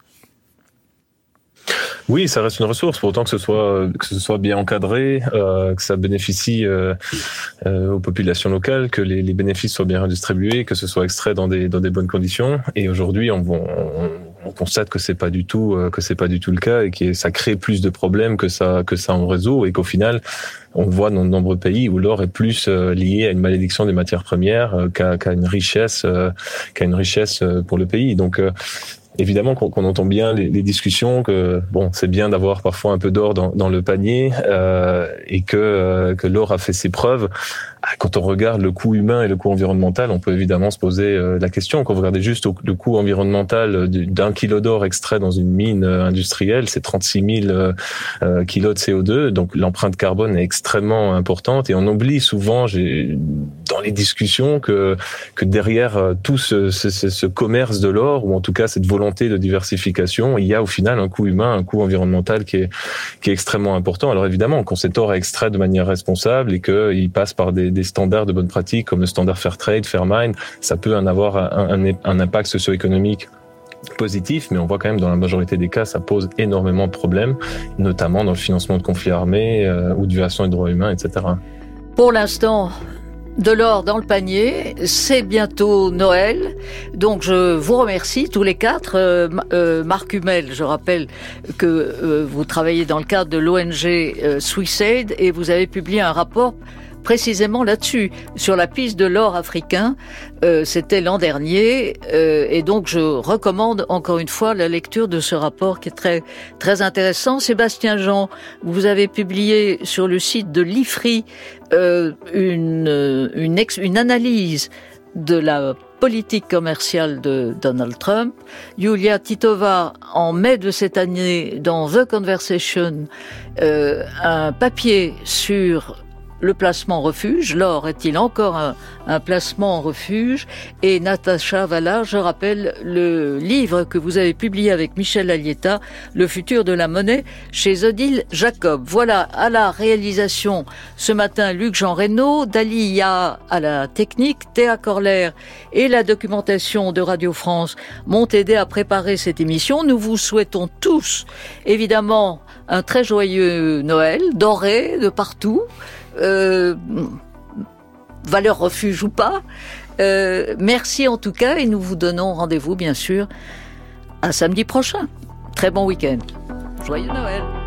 Oui, ça reste une ressource, pour autant que ce soit que ce soit bien encadré, euh, que ça bénéficie euh, euh, aux populations locales, que les, les bénéfices soient bien redistribués, que ce soit extrait dans des dans des bonnes conditions. Et aujourd'hui, on, on, on constate que c'est pas du tout que c'est pas du tout le cas et que ça crée plus de problèmes que ça que ça en résout, et qu'au final, on voit dans de nombreux pays où l'or est plus lié à une malédiction des matières premières qu'à, qu'à une richesse qu'à une richesse pour le pays. Donc euh, évidemment qu'on, qu'on entend bien les, les discussions, que bon, c'est bien d'avoir parfois un peu d'or dans, dans le panier, euh, et que euh, que l'or a fait ses preuves. Quand on regarde le coût humain et le coût environnemental, on peut évidemment se poser euh, la question. Quand vous regardez juste au, le coût environnemental d'un kilo d'or extrait dans une mine euh, industrielle, c'est trente-six mille euh, euh, kilos de C O deux. Donc l'empreinte carbone est extrêmement importante, et on oublie souvent, j'ai, dans les discussions, que que derrière euh, tout ce, ce, ce commerce de l'or, ou en tout cas cette volonté de diversification, il y a au final un coût humain, un coût environnemental qui est qui est extrêmement important. Alors évidemment, quand cet or est extrait de manière responsable et qu'il passe par des des standards de bonne pratique comme le standard Fairtrade, Fairmine, ça peut en avoir un, un, un impact socio-économique positif, mais on voit quand même dans la majorité des cas, ça pose énormément de problèmes, notamment dans le financement de conflits armés euh, ou de violations des droits humains, et cetera. Pour l'instant, de l'or dans le panier, c'est bientôt Noël, donc je vous remercie tous les quatre. Euh, euh, Marc Hummel, je rappelle que euh, vous travaillez dans le cadre de l'O N G euh, SwissAid, et vous avez publié un rapport précisément là-dessus, sur la piste de l'or africain. Euh, c'était l'an dernier, euh, et donc je recommande encore une fois la lecture de ce rapport qui est très très intéressant. Sébastien Jean, vous avez publié sur le site de l'I F R I euh, une une, ex, une analyse de la politique commerciale de Donald Trump. Yulia Titova, en mai de cette année, dans The Conversation, euh, un papier sur le placement refuge. L'or est-il encore un, un placement refuge? Et Natacha Valla, je rappelle le livre que vous avez publié avec Michel Alieta, Le futur de la monnaie, chez Odile Jacob. Voilà, à la réalisation ce matin, Luc-Jean Reynaud, Dalia à la technique, Théa Corler et la documentation de Radio France m'ont aidé à préparer cette émission. Nous vous souhaitons tous, évidemment, un très joyeux Noël, doré de partout. Euh, valeur refuge ou pas. Euh, merci en tout cas et nous vous donnons rendez-vous bien sûr à samedi prochain. Très bon week-end. Joyeux Noël.